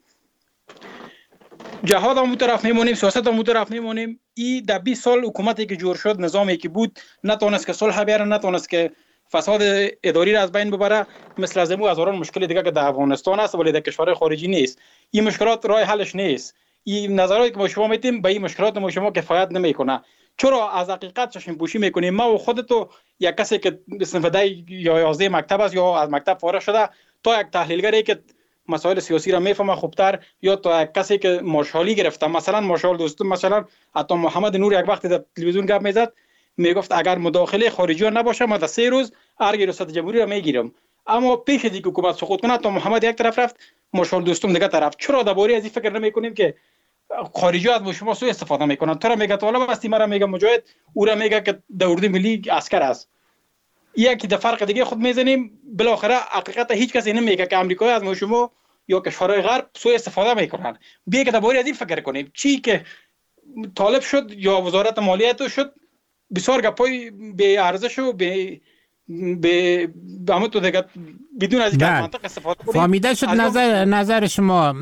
[SPEAKER 10] جهاد هم طرف میمونیم، سیاست هم طرف میمونیم. این در بیست سال حکومتی که جور شد، نظامی که بود نتونست که صلح بیاره، نتونست که فساد اداری را از بین ببره. مثل از امو هزاران مشکل دیگه که در افغانستان است ولی در کشورهای خارجی نیست. این مشکلات راه حلش نیست. این نظرایی که ما شما میتیم به این مشکلات ما شما کفایت نمیکنه. چرا از حقیقت چشم پوشی میکنیم؟ ما و خودتو یک کسی که صنفده یا یازده مکتب است یا از مکتب فارغ شده تا یک تحلیلگری که مسائل سیاسی را میفهمه خوبتر، یا تا یک کسی که مارشالی گرفته، مثلا مارشال دوستم، مثلا حتی محمد نور یک وقت در تلویزیون گپ میزد میگفت اگر مداخله خارجی نباشه ما در سه روز ارگ ریاست جمهوری را میگیرم. اما پیش دیگه حکومت سقوط کنه تا محمد یک طرف رفت، مارشال دوستم دیگه طرف. چرا درباره از این فکر نمیکنیم که خارجی از شما سوء استفاده میکنن؟ تو را میگه طالب هستی، مرا میگه مجاهد، او را میگه که در اردو ملی عسکر است. یکی در فرق دیگه خود میزنیم. بالاخره حقیقت هیچ کسی نمیگه که امریکایی از ما شما یا کشورهای غرب سوء استفاده میکنن. بیا که درباره از این فکر کنیم. چی که طالب شد یا وزارت مالیه تو شد، بسیار گپای به ارزش و به به همون تو دیگه بدون از اینکه منطق استفاده کنیم.
[SPEAKER 4] فهمیده شد نظر نظر شما.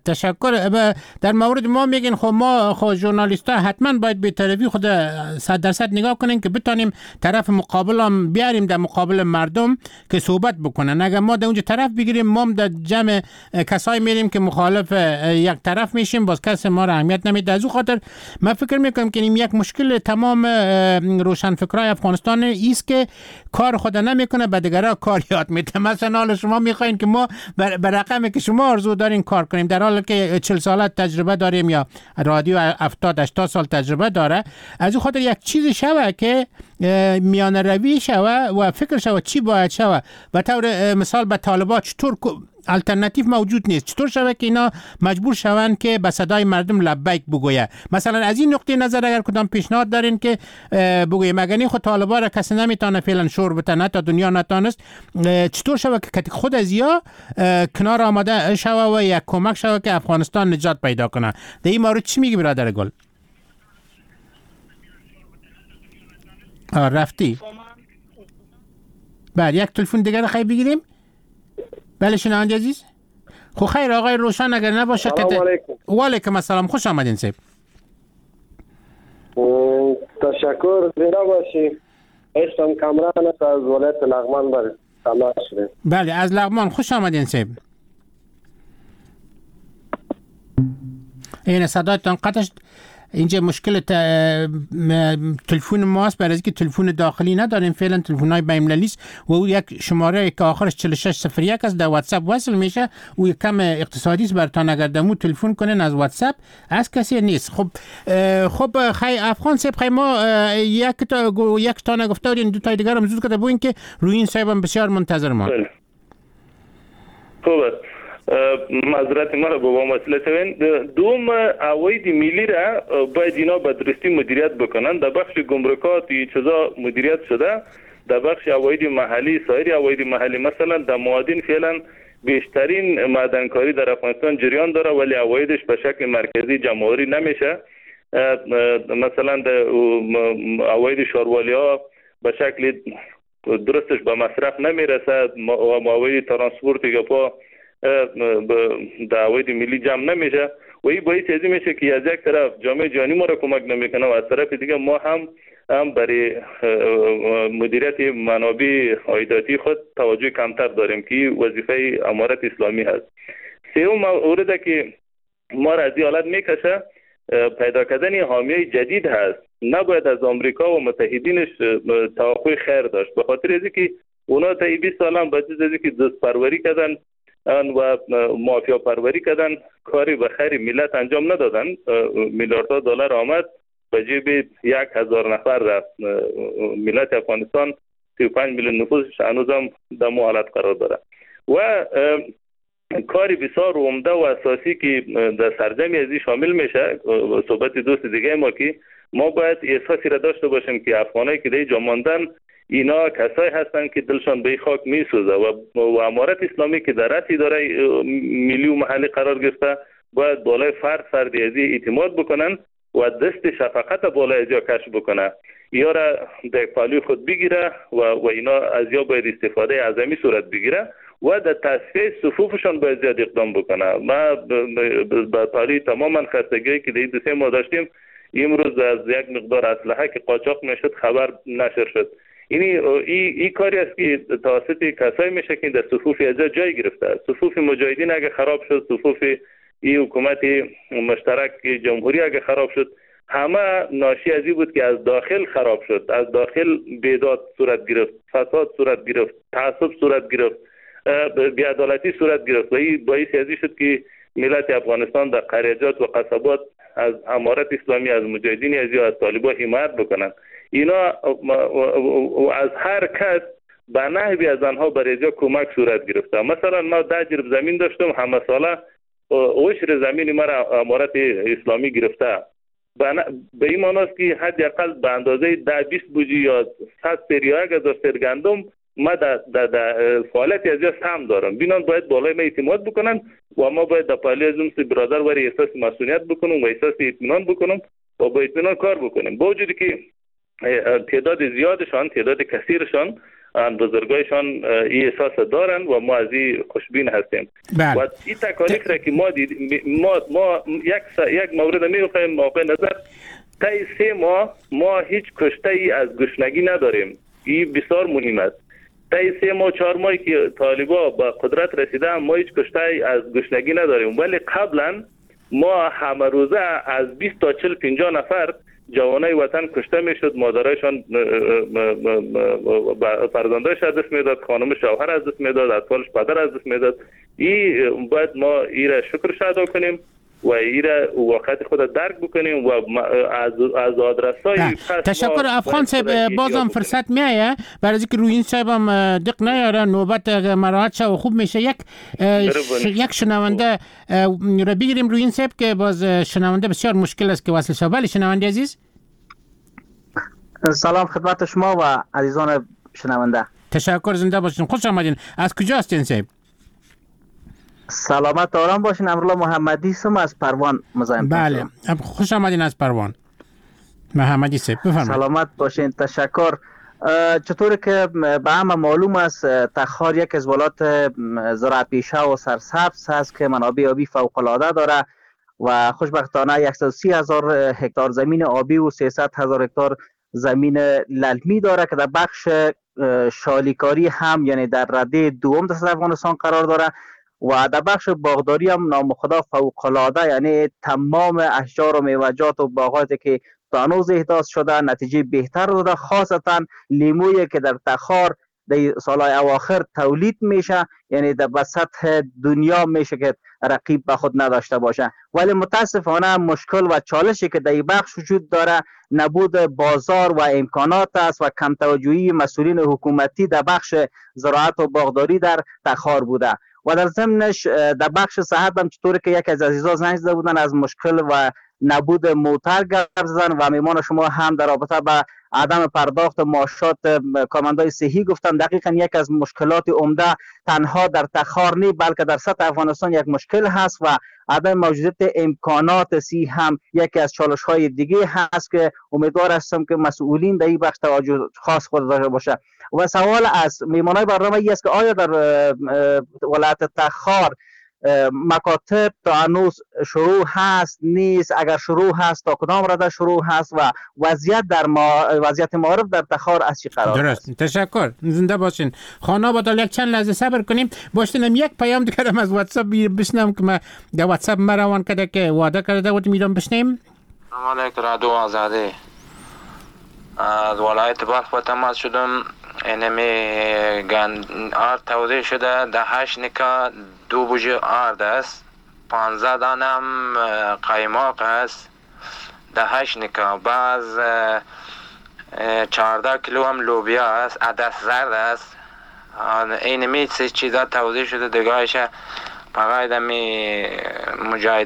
[SPEAKER 4] تشکر. در مورد ما میگین خب ما خب ژورنالیست‌ها حتما باید به طرفی خود صد درصد نگاه کنیم که بتونیم طرف مقابل هم بیاریم در مقابل مردم که صحبت بکنن. اگر ما در اونجا طرف بگیریم ما در جمع کسایی میریم که مخالف یک طرف میشیم، باز کس ما را اهمیت نمیده. از اون خاطر من فکر میکنم که این یک مشکل تمام روشنفکرای افغانستان است که کار خود نمیکنه، به دیگران کار یاد میده. مثلا حالا شما میخواین که ما بر رقمی که شما آرزو دارین کار کنیم، در حالی که چهل ساله تجربه داریم یا رادیو هفتاد هشتاد سال تجربه داره. از این خاطر یک چیزی شوه که میان روی شوه و فکر شوه چی باید شوه. و طور مثال به طالبان چطور الټرناتیو موجود نیست، چطور شوه که اینا مجبور شوند که به صدای مردم لبیک بگویه. مثلا از این نقطه نظر اگر کدام پیشنهاد دارین که بگویه مگنی خود طالبان را کسی نمیتونه فعلا شور بتنه تا دنیا نتانست، چطور شوه که خود از یا کنار آمده شوه و یک کمک شوه که افغانستان نجات پیدا کنه. در این مورد چی میگی برادر گل؟ رفتی؟ بعد یک تلفن دیگر خیلی بگیریم. بله شنونده عزیز. خب خیر آقای روشن اگر نباشه که
[SPEAKER 11] سلام علیکم.
[SPEAKER 4] و علیکم السلام، خوش آمدین صاحب.
[SPEAKER 11] تشکر، زنده باشی. اسمم کامران است، از ولایت لغمان بر تماس شدیم.
[SPEAKER 4] بله از لغمان خوش آمدین صاحب. این صدایتان قطع شد. اینجا مشکل تلفن ماست، برای اینکه تلفن داخلی نداریم فعلا، تلفن‌های بین‌المللی است و او یک شماره که آخرش چهل و شش صفر یک است در واتساپ وصل میشه. او کم اقتصادی است براتون، اگر دمو تلفن کنین از واتساپ از کسی نیست. خب خب خی افغان صاحب خی ما یک تا یک تا نگفته بودین، دو تا دیگر هم زود کرده بودین که روی این صاحب هم بسیار منتظر ما.
[SPEAKER 5] خوبه معذرت ما را با واسطه شوین. دوم عواید ملی را باید اینا به درستی مدیریت بکنن. در بخش گمرکات این چیزا مدیریت شده، در بخش عواید محلی سایر عواید محلی مثلا در معادن فعلا بیشترین معدنکاری در افغانستان جریان داره ولی عوایدش به شکل مرکزی جمع‌آوری نمیشه. مثلا عواید شاروالی ها به شکل درستش به مصرف نمیرسد و عواید ترانسپورت گپا در عواید ملی جمع نمیشه و این باعث ازی میشه که از یک طرف جامعه جهانی ما را کمک نمیکنه و از طرف دیگه ما هم هم برای مدیریت منابع عایداتی خود توجه کمتر داریم که وظیفه امارت اسلامی هست. سوم مورد که ما را از این حالت میکشه پیدا کردن حامیه جدید هست. نباید از آمریکا و متحدینش توقع خیر داشت به خاطر از اینکه اونا تا بیست سال هم به جز از اینکه دوست پروری کردن و مافیا پروری کردن کاری به خیر ملت انجام ندادن. میلیاردها دلار آمد به جیب یک هزار نفر رفت. ملت افغانستان سی و پنج میلیون نفوسش هنوزم در حالت قرار داره و کاری بسیار عمده و اساسی که در سرجمی ازی شامل میشه صحبت دوست دیگه ما که ما باید احساسی را داشته باشیم که افغانایی که در جا ماندن اینا کسایی هستن که دلشان به خاک میسوزه و, و امارت اسلامی که در رأس اداره ملی و محلی قرار گرفته باید بالای فرد فردی ازی اعتماد بکنن و دست شفقت بالای ازی کشف بکنه یا را در پالوی خود بگیره و, و اینا از یا باید استفاده اعظمی صورت بگیره و در تصفیه صفوفشان باید زیاد اقدام بکنه. ما به پالی تماما خستگی که در این دو سه ماه داشتیم امروز از یک مقدار اسلحه که قاچاق میشد خبر نشر شد. اینی ای, ای کاری است که توسط کسایی میشه که در صفوف از جای گرفته. صفوف مجاهدین اگه خراب شد، صفوف ای حکومت مشترک جمهوری اگه خراب شد، همه ناشی از این بود که از داخل خراب شد. از داخل بیداد صورت گرفت، فساد صورت گرفت، تعصب صورت گرفت، بی‌عدالتی صورت گرفت و این باعث ازی شد که ملت افغانستان در قریجات و قصبات از امارت اسلامی، از مجاهدین ازی و از طالبان حمایت بکنن. اینا از هر کس به نحوی از آنها برای ازیا کمک صورت گرفته. مثلا ما ده جرب زمین داشتم، همه ساله عشر زمین ما را امارت اسلامی گرفته. به این معناست که حداقل به اندازه ده بیست بوجی یا صد سری یک هزار سر گندم ما در فعالیت از یا سهم دارم. بینان باید بالای ما اعتماد بکنن و ما باید در پالی از اون برادر وری احساس مسئولیت بکنم و احساس اطمینان بکنم و با اطمینان کار بکنیم. با وجودی که تعداد زیادشان، تعداد کثیرشان، بزرگایشان این احساس دارن و ما از این خوشبین هستیم.
[SPEAKER 4] بله.
[SPEAKER 5] و این تکالیف را که ما دید ما, ما یک, یک مورد میگویم موقع نظر تای سه ماه ما هیچ کشته ای از گشنگی نداریم. این بسیار مهم است. تای سه ماه چهار ماهی که طالبا با قدرت رسیده ما هیچ کشته ای از گشنگی نداریم، ولی قبلا ما همه روزه از بیست تا چهل پنجاه نفر جوانای وطن کشته میشد، مادرایشان فرزندایش از دست میداد، خانم شوهر از دست میداد، اطفالش پدر از دست میداد. این باید ما ایره شکرش ادا کنیم و ایره واقعیت خود درک بکنیم و از از آدرسای
[SPEAKER 4] تشکر افغان صاحب. بازم فرصت میایه برای اینکه روی این صاحب هم دق نیاره نوبت مراحت شه و خوب میشه. یک ش... یک شنونده رو بگیریم روی این صاحب که باز شنونده بسیار مشکل است که وصل شه. بله شنونده عزیز،
[SPEAKER 12] سلام خدمت شما و عزیزان شنونده.
[SPEAKER 4] تشکر، زنده باشین، خوش آمدین. از کجا هستین صاحب؟
[SPEAKER 12] سلامت آرام باشین. امرالله محمدی هستم از پروان مزاحم.
[SPEAKER 4] بله خوش آمدین از پروان. محمدی صاحب بفرمایید.
[SPEAKER 12] سلامت باشین، تشکر. چطوری که به همه معلوم است تخار یک از ولایات زراعت پیشه و سرسبز هست که منابع آبی فوق العاده داره و خوشبختانه صد و سی هزار هکتار زمین آبی و سیصد هزار هکتار زمین للمی داره که در بخش شالیکاری هم یعنی در رده دوم در افغانستان قرار داره و در بخش باغداری هم نامخدا فوق العاده، یعنی تمام اشجار و میوه‌جات و باغاتی که تا هنوز احداث شده نتیجه بهتر داده، خاصتا لیمویی که در تخار در سالهای اواخر تولید میشه، یعنی در سطح دنیا میشه که رقیب به خود نداشته باشه. ولی متاسفانه مشکل و چالشی که در این بخش وجود داره نبود بازار و امکانات است و کم توجهی مسئولین حکومتی در بخش زراعت و باغداری در تخار بوده. و در ضمنش در بخش صحت هم چطوری که یک از عزیزان زنگ زده بودن از مشکل و نبود موتر گپ زدن و میمان شما هم در رابطه با عدم پرداخت معاشات کارمندای صحی گفتن. دقیقاً یک از مشکلات عمده تنها در تخار نی بلکه در سطح افغانستان یک مشکل هست و عدم موجودیت امکانات صحی هم یکی از چالش های دیگه هست که امیدوار هستم که مسئولین در این بخش توجه خاص خود داشته باشه. و سوال از میمانای برنامه ای است که آیا در ولایت تخار مکاتب تا هنوز شروع هست نیست؟ اگر شروع هست تا کدام رده شروع هست و وضعیت در ما وضعیت معارف در تخار از چی قرار
[SPEAKER 4] درست است؟ تشکر، زنده باشین. خانه با یک چند لحظه صبر کنیم. باشتنم یک پیام دیگرم از واتساپ بشنم که ما در واتساپ مروان کرده که وعده کرده بود میدم بشنیم.
[SPEAKER 13] سلام علیکم رادیو آزادی. از ولایت بلخ به تماس شدم. اینمی گند آرد توضیح شده ده هشت نکا دو بوجه آرد است، پانزده دانم قایماق است، ده هشت نکا باز چهارده کیلو هم لوبیا است، عدس زرد است. اینمی سه چیزا توضیح شده دیگهش فقط می مجاهد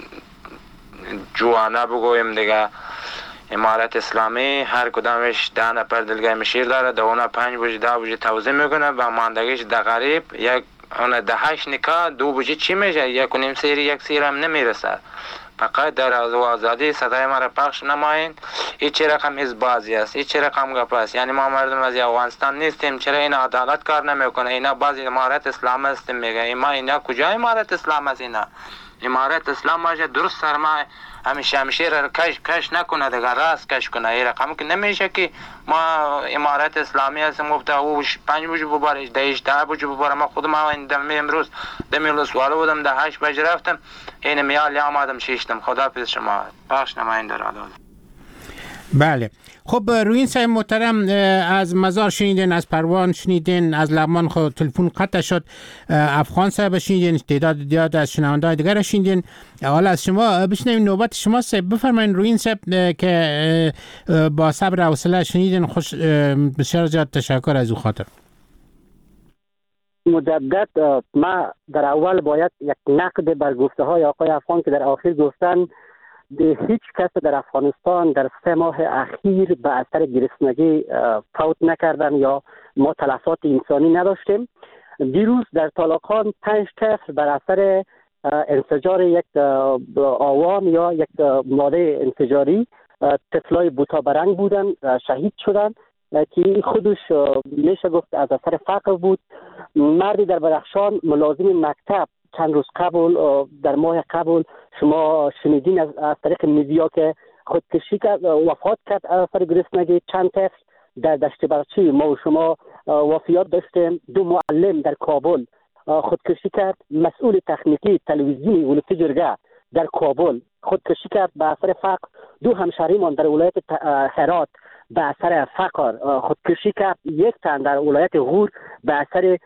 [SPEAKER 13] جوانه بگویم دیگه. امارت اسلامی هر کدامش ده نفر دلگاه مشیر داره، ده اونا پنج بوجه ده بوجه توضیح میکنه و ماندگیش ده غریب یک اون ده هشت نکا دو بوجه چی میشه؟ یک و نیم سیر یک سیر هم نمیرسه. فقط در آزادی صدای ما را پخش نماین. این چه رقم ازبازی است، این چه رقم گپ است؟ یعنی ما مردم از افغانستان نیستیم، چرا این عدالت کار نمیکنه؟ اینا بعضی امارت اسلام است میگه. اینا اینا کجا امارت اسلام است؟ اینا امارت اسلام باشه درست سرمایه همیشه همیشه را کش کش نکنه دیگه، راست کش کنه. این رقم که نمیشه که ما امارت اسلامی هستیم گفته او پنج بوجه بباره دهش ده بوجه بباره. ما خودم این دمی امروز دمی لسوالو بودم ده هشت بجه رفتم این میال آمدم شیشتم. خدا پیش شما بخش نماین در عدالت.
[SPEAKER 4] بله خب روی این سعی محترم از مزار شنیدین، از پروان شنیدین، از لغمان خود تلفن قطع شد، افغان صاحب شنیدین، تعداد زیاد از شنونده‌های دیگر شنیدین. حالا از شما بشنویم نوبت شما صاحب. بفرمایید روی این صاحب که با صبر و حوصله شنیدین. خوش بسیار زیاد تشکر از او خاطر.
[SPEAKER 6] مجدد ما در اول باید یک نقد بر گفته های آقای افغان که در آخر گفتن هیچ کس در افغانستان در سه ماه اخیر به اثر گرسنگی فوت نکردن یا ما تلفات انسانی نداشتیم. دیروز در طالقان پنج طفل بر اثر انفجار یک آوام یا یک ماده انفجاری، طفلای بوتابرنگ بودن، شهید شدن که خودش میشه گفت از اثر فقر بود. مردی در بدخشان ملازم مکتب چند روز قبل در ماه قبل شما شنیدین از, از طریق میدیا که خودکشی کرد، وفات کرد از اثر گرسنگی. چند طفل در دشت برچی ما و شما وفیات داشتیم. دو معلم در کابل خودکشی کرد. مسئول تکنیکی تلویزیونی ولایت جرگه در کابل خودکشی کرد به اثر فقر. دو همشهریمان در ولایت هرات به اثر فقر خودکشی کرد. یک تن در ولایت غور به اثر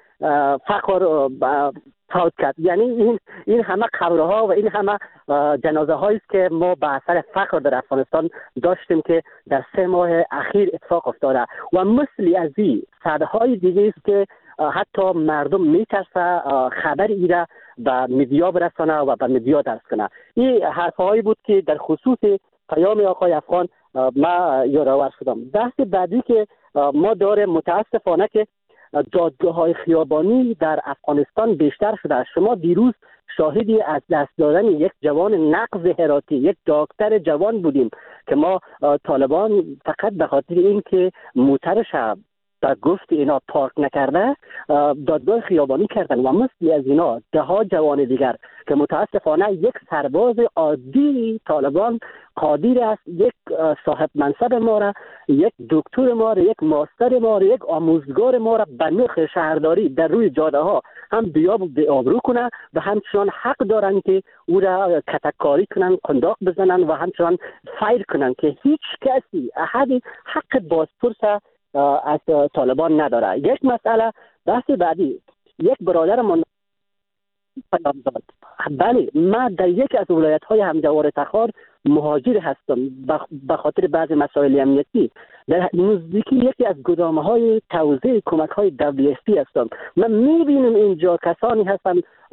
[SPEAKER 6] فقر فوت کرد. یعنی این این همه قبرها و این همه جنازه هایی است که ما به اثر فقر در افغانستان داشتیم که در سه ماه اخیر اتفاق افتاده و مثلی از این صدهای دیگه است که حتی مردم میترسه خبر ایره به میدیا برسانه و به میدیا درس کنه. این حرفهایی بود که در خصوص پیام آقای افغان ما یادآور شدم. بحث بعدی که ما داریم متاسفانه که جادگاه های خیابانی در افغانستان بیشتر شده. شما دیروز شاهدی از دست دادن یک جوان نقض هراتی، یک دکتر جوان بودیم که ما طالبان فقط به خاطر اینکه موترش در گفت اینا پارک نکرده دادگاه خیابانی کردن و مثل از اینا ده ها جوان دیگر که متاسفانه یک سرباز عادی طالبان قادر است یک صاحب منصب ما را، یک دکتر ما را، یک ماستر ما را، یک آموزگار ما را به نرخ شهرداری در روی جاده ها هم بیاب و بیابرو کنه و همچنان حق دارن که او را کتککاری کنن، قنداق بزنن و همچنان فایر کنن که هیچ کسی احدی حق بازپرس از طالبان نداره. یک مسئله بحث بعدی، یک برادر من پیام داد. بله، ما در یک از ولایت های همجوار تخار مهاجر هستم به خاطر بعض مسائل امنیتی. در نزدیکی یکی از گدامهای توزیع کمک های دبلیو اف پی هستم. من میبینم اینجا کسانی هستن،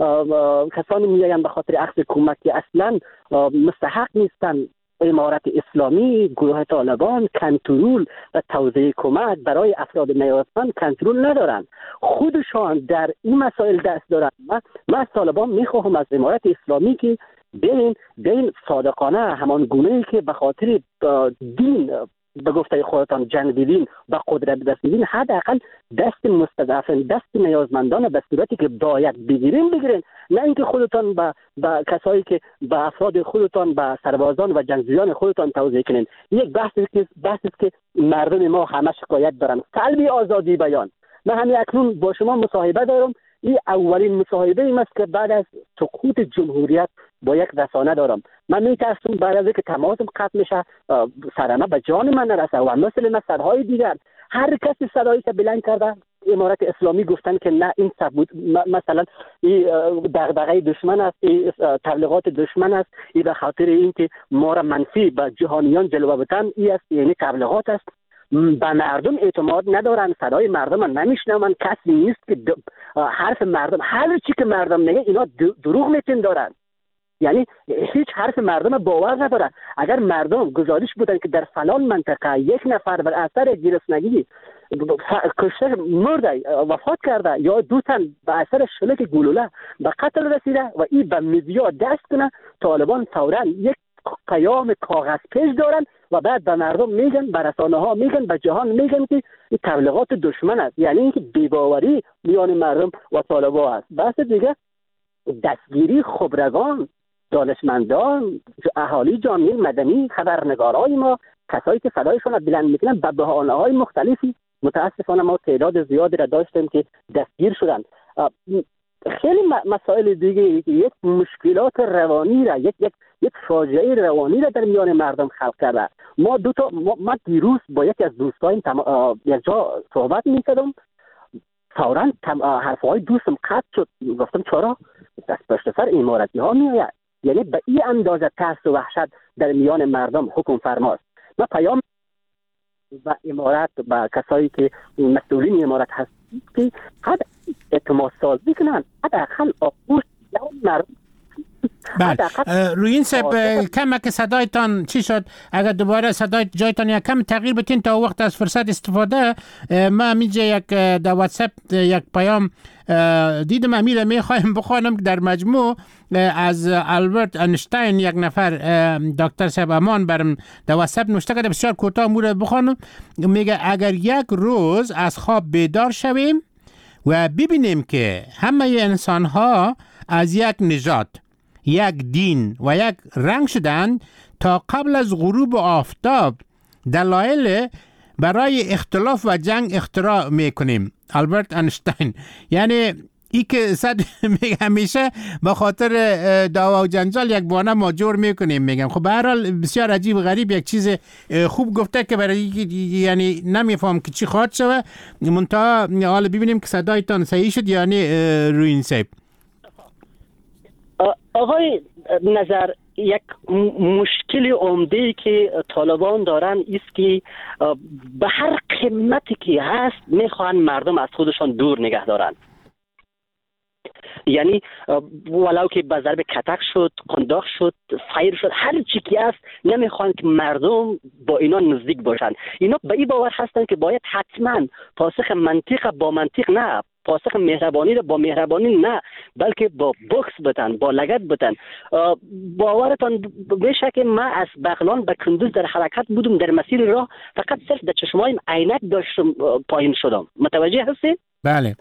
[SPEAKER 6] کسانی میاین به خاطر اخذ کمک که اصلا مستحق نیستن. امارت اسلامی، گروه طالبان کنترل و توزیع کمک برای افراد نیازمند کنترل ندارن، خودشان در این مسائل دست دارن. من, من از طالبان میخواهم، از امارت اسلامی که بین بین صادقانه همان گونه‌ای که به خاطر دین به گفته خودتان جنگ دیدین و قدرت دست دیدین، حداقل دست مستضعفین، دست نیازمندان به صورتی که باید بگیرین بگیرین، نه اینکه خودتان به با کسایی که به افراد خودتان، به سربازان و جنگجویان خودتان توزیع کنین. یک بحثی که بحثی که مردم ما همه شکایت دارن، سلب آزادی بیان. من همین اکنون با شما مصاحبه دارم، این اولین مصاحبه این است که بعد از سقوط جمهوریت با یک رسانه دارم. من میترسم بعد از اینکه تماسم قطع میشه صدمه به جان من نرسه و مثل من صدهای دیگر هر کسی صدایش بلند کرده امارت اسلامی گفتن که نه این ثبوت مثلا این دغدغه دشمن است، این تبلیغات دشمن است، این به خاطر اینکه ما را منفی به جهانیان جلوه بدن، این است یعنی تبلیغات است. به مردم اعتماد ندارن، صدای مردم من نمیشنون، کسی نیست که حرف مردم، هر چی که مردم میگه اینا دروغ میتون دارن، یعنی هیچ حرف مردم باور ندارن. اگر مردم گزارش بودن که در فلان منطقه یک نفر بر اثر گرسنگی کشته مرده، وفات کرده، یا دو تن به اثر شلیک گلوله به قتل رسیده و این به میدیا دست کنه، طالبان فوراً یک قیام کاغذ پیش دارن و بعد به مردم میگن، به رسانه ها میگن، به جهان میگن که این تبلیغات دشمن است، یعنی اینکه بی‌باوری میان مردم و طالبان است. بحث دیگه دستگیری خبرگان، دانشمندان، اهالی جامعه مدنی، خبرنگارای ما، کسایی که صدایشون را بلند میکنن به بهانه‌های مختلفی. متاسفانه ما تعداد زیادی را داشتیم که دستگیر شدن. خیلی مسائل دیگه، یک مشکلات روانی را، یک یک یک فاجعه روانی را در میان مردم خلق کرده. ما دو تا ما, ما دیروز با یکی از دوستایم یک جا صحبت میکردم، فوراً حرفهای دوستم قطع شد. گفتم چرا؟ دست پشت سر امارتی ها میآید، یعنی به این اندازه ترس و وحشت در میان مردم حکم فرماست. ما پیام و امارت و کسایی که مسئولین امارت هست که حد اعتماد سازی کنن، حداقل آغوش مردم.
[SPEAKER 4] بله روی این سب کم که صدایتان چی شد؟ اگر دوباره صدای جایتان یک کم تغییر بتین تا وقت از فرصت استفاده. ما همینجا یک در واتساپ یک پیام دیدم، امیر میخوایم بخوانم که در مجموع از آلبرت اینشتین یک نفر دکتر صاحب امان برم در واتساپ نوشته کرده، بسیار کوتاه مورد بخوانم. میگه اگر یک روز از خواب بیدار شویم و ببینیم که همه انسان ها از یک نژاد، یک دین و یک رنگ شدن، تا قبل از غروب آفتاب دلایل برای اختلاف و جنگ اختراع میکنیم. آلبرت اینشتین. یعنی ای که صد میگه همیشه به خاطر دعوا و جنجال یک بانه ما جور میکنیم. میگم خب به هر حال بسیار عجیب و غریب یک چیز خوب گفته که برای یعنی نمیفهم که چی خواهد شوه. منتها حالا ببینیم که صدایتان صحیح شد یعنی روین سیب.
[SPEAKER 6] آقای نظر، یک مشکل عمده‌ای که طالبان دارن است که به هر قیمتی که هست میخوان مردم از خودشان دور نگه دارن. یعنی ولو که به ضرب کتک شد، قنداق شد، فایر شد، هر چی که است نمیخوان که مردم با اینا نزدیک باشن. اینا به این باور هستن که باید حتما پاسخ منطق با منطق نه، پاسخ مهربانی را با مهربانی نه، بلکه با بوکس بدن، با لگد بدن. باورتان بشه که من از بغلان به کندوز در حرکت بودم، در مسیر راه فقط صرف در چشمایم عینک داشتم پایین شدم. متوجه هستید؟
[SPEAKER 4] بله.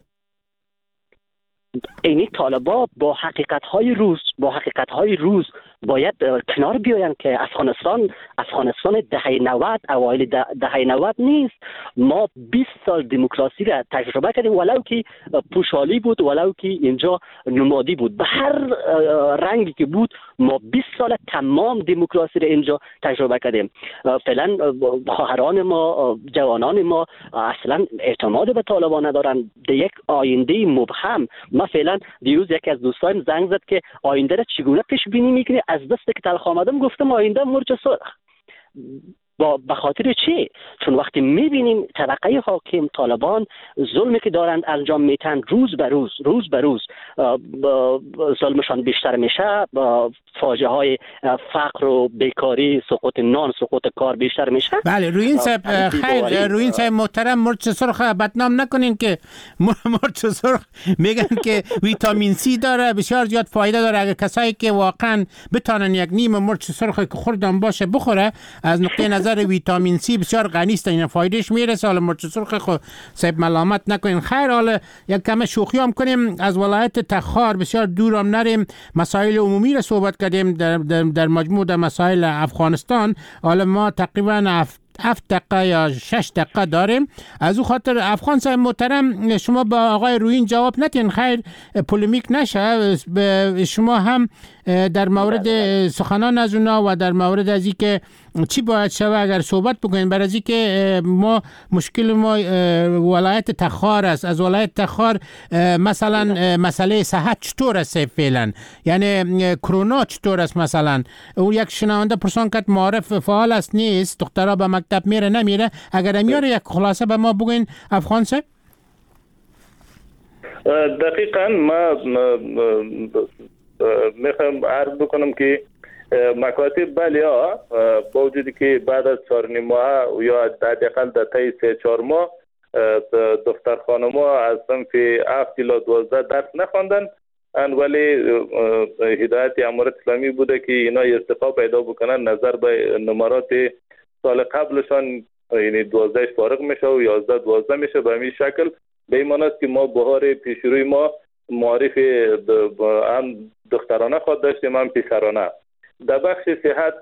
[SPEAKER 6] اینی طالبا با حقیقت‌های روز با حقیقت‌های روز باید کنار بیاین که افغانستان افغانستان دهه نود، اوایل دهه نود نیست. ما بیست سال دموکراسی را تجربه کردیم، ولو که پوشالی بود، ولو که اینجا نمادی بود، به هر رنگی که بود ما بیست سال تمام دموکراسی را اینجا تجربه کردیم. فعلا خواهران ما، جوانان ما اصلا اعتماد به طالبان ندارن. در یک آینده مبهم. ما فعلا دیروز یکی از دوستان زنگ زد که آینده را چگونه پیش بینی میکنی؟ از دستی که تلخ آمدم گفتم آینده مرچ سرخ. با به خاطر چی؟ چون وقتی میبینیم طبقه حاکم طالبان ظلمی که دارند انجام میتن روز به روز روز به روز ظلمشان بیشتر میشه، فاجعه های فقر و بیکاری، سقوط نان، سقوط کار بیشتر میشه.
[SPEAKER 4] بله روین صاحب خیر، روین صاحب محترم، مرچ سرخ بدنام نکنین که مرچ سرخ میگن که ویتامین سی داره، بسیار زیاد فایده داره. اگر کسایی که واقعا بتونن یک نیم مرچ سرخ که خوردن باشه بخوره، از نقطه نظر ویتامین سی بسیار غنی است، این فایدهش میرسه. حالا مرچ سرخ خو صاحب ملامت نکنین. خیر، حالا یک کم شوخی هم کنیم، از ولایت تخار بسیار دور هم نریم، مسائل عمومی را صحبت کردیم در, در, در مجموع در مسائل افغانستان. حالا ما تقریبا اف هفت دقیقه یا شش دقیقه داریم. از او خاطر افغان صاحب محترم شما با آقای روین جواب ندین، خیر پولمیک نشه. شما هم در مورد سخنان از اونا و در مورد از این که چی باید شوه اگر صحبت بکنیم، برای از این که ما مشکل ما ولایت تخار است. از ولایت تخار مثلا مسئله صحت چطور است فعلا، یعنی کرونا چطور است؟ مثلا اون یک شنونده پرسان کرد معارف فعال است نیست، دخترها به مکتب میره نمیره، اگر میاره یک خلاصه به ما بگوین افغان صاحب.
[SPEAKER 5] دقیقاً ما میخوام عرض بکنم که مکاتب بله ها با وجودی که بعد از چهار نیم ماه یا حداقل در طی سه چهار ماه دختر خانم ها از صنف هفت الی دوازده درس نخواندن، ولی هدایت امارت اسلامی بوده که اینا ارتقا پیدا بکنن نظر به نمرات سال قبلشان، یعنی دوازده فارغ میشه و یازده دوازده میشه. به همین شکل به این معنی است که ما بهار پیشروی ما معرف هم دخترانه خود داشتیم هم پسرانه. در بخش صحت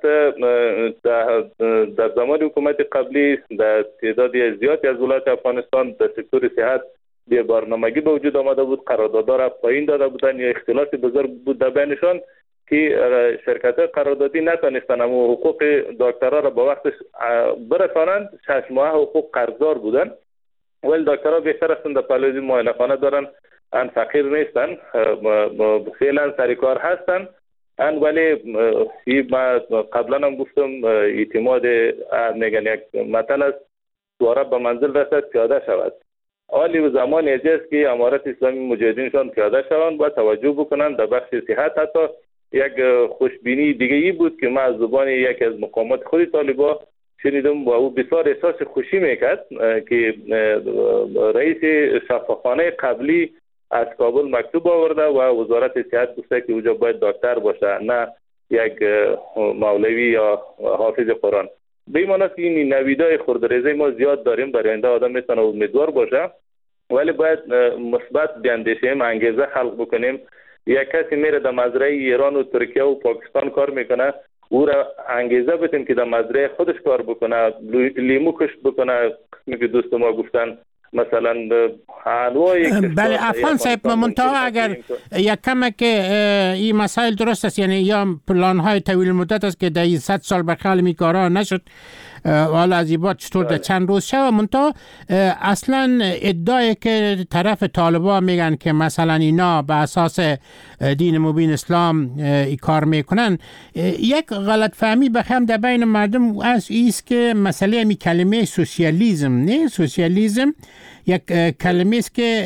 [SPEAKER 5] در زمان حکومت قبلی در تعدادی زیادی از ولایت افغانستان در سکتور صحت به برنامگی به وجود آمده بود، قراردادها را پایین داده بودن، یا اختلاف بزرگ بود در بینشان که شرکت قراردادی نتونستن اما حقوق دکترها را به وقتش برسانند. شش ماه حقوق قرضدار بودن، ولی دکترها بهتر هستند در پهلوی معاینه خانه دارن، ان فقیر نیستن، فعلا سر کار هستن. ان ولی ما قبلا هم گفتم اعتماد میگن یک مطلب است دوباره به منزل رسد پیاده شود. حالی و زمان اجاست که امارت اسلامی مجاهدینشان پیاده شوند و توجه بکنند در بخش صحت. حتی یک خوشبینی دیگه ای بود که ما از زبان یک از مقامات خود طالبان شنیدم و او بسیار احساس خوشی میکرد که رئیس شفاخانه قبلی از کابل مکتوب آورده و وزارت صحت گفته که اونجا باید دکتر باشه، نه یک مولوی یا حافظ قرآن. به این معنی که این نویدای خردریزه ما زیاد داریم، در آینده آدم میتونه امیدوار باشه، ولی باید مثبت بیاندیشیم، انگیزه خلق بکنیم. یک کسی میره در مزرعه ایران و ترکیه و پاکستان کار میکنه، او را انگیزه بدیم که در مزرعه خودش کار بکنه، لیمو کشت بکنه، قسمی که دوست ما گفتن مثلا انواع.
[SPEAKER 4] بله افغان صاحب منتها اگر یک کمک این مسائل درست است، یعنی یا پلان های طویل مدت است که در صد سال به خیال می کارا نشد، حالا از این بعد چطور در چند روز شد. منتها اصلا ادعای که طرف طالبان میگن که مثلا اینا به اساس دین مبین اسلام ای کار میکنن، یک غلط فهمی بخیم در بین مردم از ایست که مسئله می کلمه سوسیالیزم نه، سوسیالیزم یک کلمه است که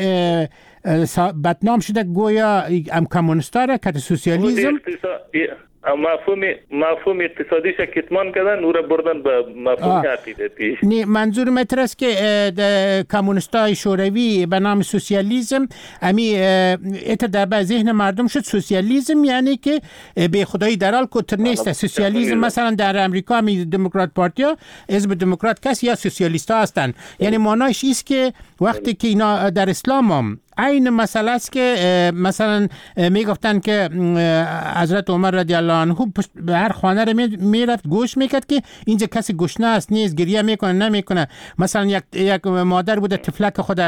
[SPEAKER 4] بدنام شده گویا ام کمونیستا را که سوسیالیزم
[SPEAKER 5] مفهوم مفهوم اقتصادیش کتمان کردن، او را بردن به مفهوم عقیدتی.
[SPEAKER 4] نه منظور متر است که کمونیستای شوروی به نام سوسیالیزم امی ات در ذهن مردم شد سوسیالیزم یعنی که به خدایی در حال کتر نیست. سوسیالیزم مثلا در امریکا می دموکرات پارتیا حزب دموکرات کسی یا سوسیالیست ها هستند، یعنی معنیش است که وقتی که اینا در اسلام هم این مسئله است که مثلا میگفتن که حضرت عمر رضی الله عنه به هر خانه رو میرفت گوش میکرد که اینجا کسی گشنه است نیست، گریه میکنه نمیکنه. مثلا یک یک مادر بوده طفلک خود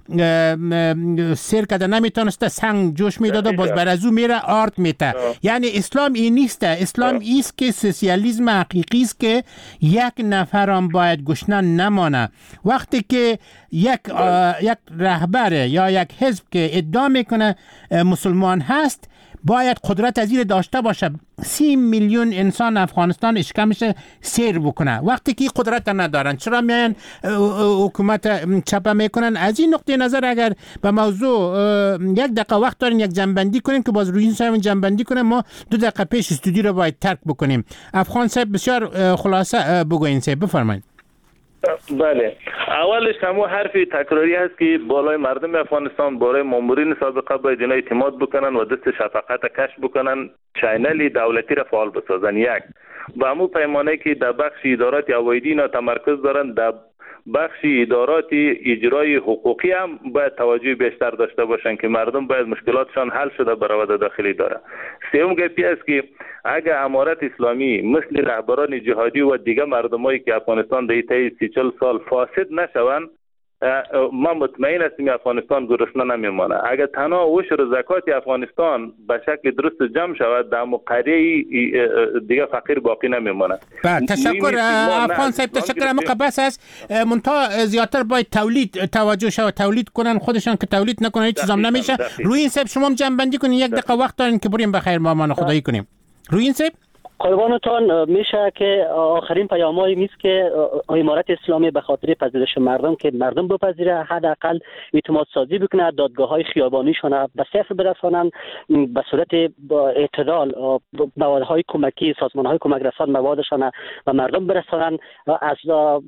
[SPEAKER 4] سیر کرده نمیتونسته، سنگ جوش میداد و باز بر از او میره آرد میته. یعنی اسلام این نیست، اسلام ایست که سوسیالیسم حقیقی است که یک نفر هم باید گشنه نمانه. وقتی که یک یک رهبر یا یک حزب که ادعا میکنه مسلمان هست باید قدرت از این داشته باشه سی میلیون انسان افغانستان اشکمش سیر بکنه. وقتی که قدرت ندارن چرا میان حکومت چپه میکنن؟ از این نقطه نظر اگر به موضوع یک دقیقه وقت دارین یک جنبندی کنیم که باز روی این صاحب جنبندی کنیم، ما دو دقیقه پیش استودیو رو باید ترک بکنیم. افغان صاحب بسیار خلاصه بگوین صاحب، بفرمایید.
[SPEAKER 5] بله، اولش همون حرفی تکراری هست که بالای مردم افغانستان، بالای مامورین سابقه باید اینا اعتماد بکنن و دست شفقت کش بکنن، چینل دولتی را فعال بسازن. یک و همون پیمانه که در بخش ادارات هوایی اینا تمرکز دارن، در بخش ادارات اجرای حقوقی هم باید توجه بیشتر داشته باشن که مردم باید مشکلاتشان حل شده برآورده داخلی داره. سوم گپی است که اگر امارت اسلامی مثل رهبران جهادی و دیگه مردمایی که افغانستان در طی سی چل سال فاسد نشوند، ما مطمئن هستیم افغانستان گرسنه نمیمانه. اگر تنها عشر و زکات افغانستان به شکل درست جمع شود، در مقریه دیگه فقیر باقی نمیمانه.
[SPEAKER 4] بله، تشکر افغان صاحب، تشکر. اما بس است منتها زیادتر باید تولید توجه شود، تولید کنن خودشان، که تولید نکنن هیچ چیزام نمیشه. روی این صاحب شما جنب بندی کنین، یک دقیقه وقت دارین که بریم بخیر مامان خدایی کنیم. روی این صاحب
[SPEAKER 6] قربانتان، میشه که آخرین پیامایی نیست که امارت اسلامی به خاطر پذیرش مردم که مردم بپذیره، حداقل اعتماد سازی بکنه، دادگاه های خیابانیشان به صفر برسانن، به صورت اعتدال موادهای کمکی، سازمان های کمک رسان موادشان و مردم برسانن. از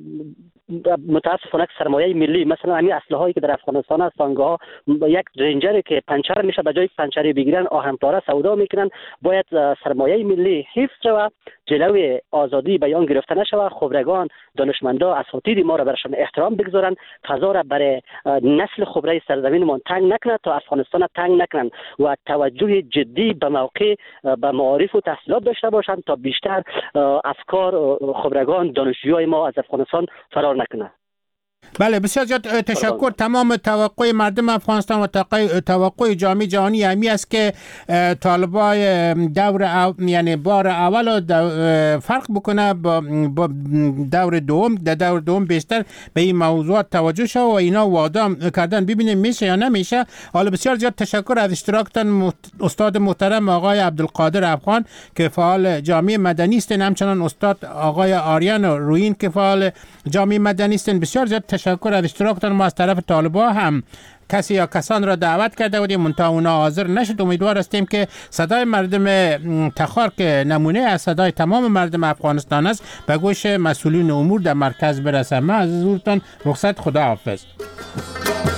[SPEAKER 6] متاسفانه سرمایه ملی، مثلا همین اسلحه هایی که در افغانستان هست، تانگها، یک رنجر که پنچر میشه به جای پنچری بگیرن آهن‌پاره سودا میکنن. باید سرمایه ملی حفظ شود، جلوی آزادی بیان گرفته نشود، خبرگان، دانشمندا، اساتید ما را برشان احترام بگذارن، فضا را برای نسل خبره سرزمینمان تنگ نکنند تا افغانستان تنگ نکنند و توجه جدی به موقع به معارف و تحصیلات داشته باشند تا بیشتر افکار خبرگان، دانشجویان ما از افغانستان فرار نکنند.
[SPEAKER 4] بله، بسیار زیاد تشکر. تمام توقع مردم افغانستان و توقع جامعه جهانی همی است که طالبای دور او... یعنی بار اول فرق بکنه با دور دوم. در دور دوم بیشتر به این موضوعات توجه شد و اینا وعده کردن، ببینیم میشه یا نمیشه. حالا بسیار زیاد تشکر از اشتراکتان استاد محترم آقای عبدالقادر افغان که فعال جامعه مدنی است، همچنان استاد آقای آریان روین که فعال جامعه مدنی است. بسیار زیاد تشکر از اشتراکتان. ما از طرف طالبا هم کسی یا کسان را دعوت کرده بودیم منتها اونا حاضر نشد. امیدوار هستیم که صدای مردم تخار که نمونه از صدای تمام مردم افغانستان است به گوش مسئولین امور در مرکز برسه. من از حضورتان رخصت، خدا حافظ.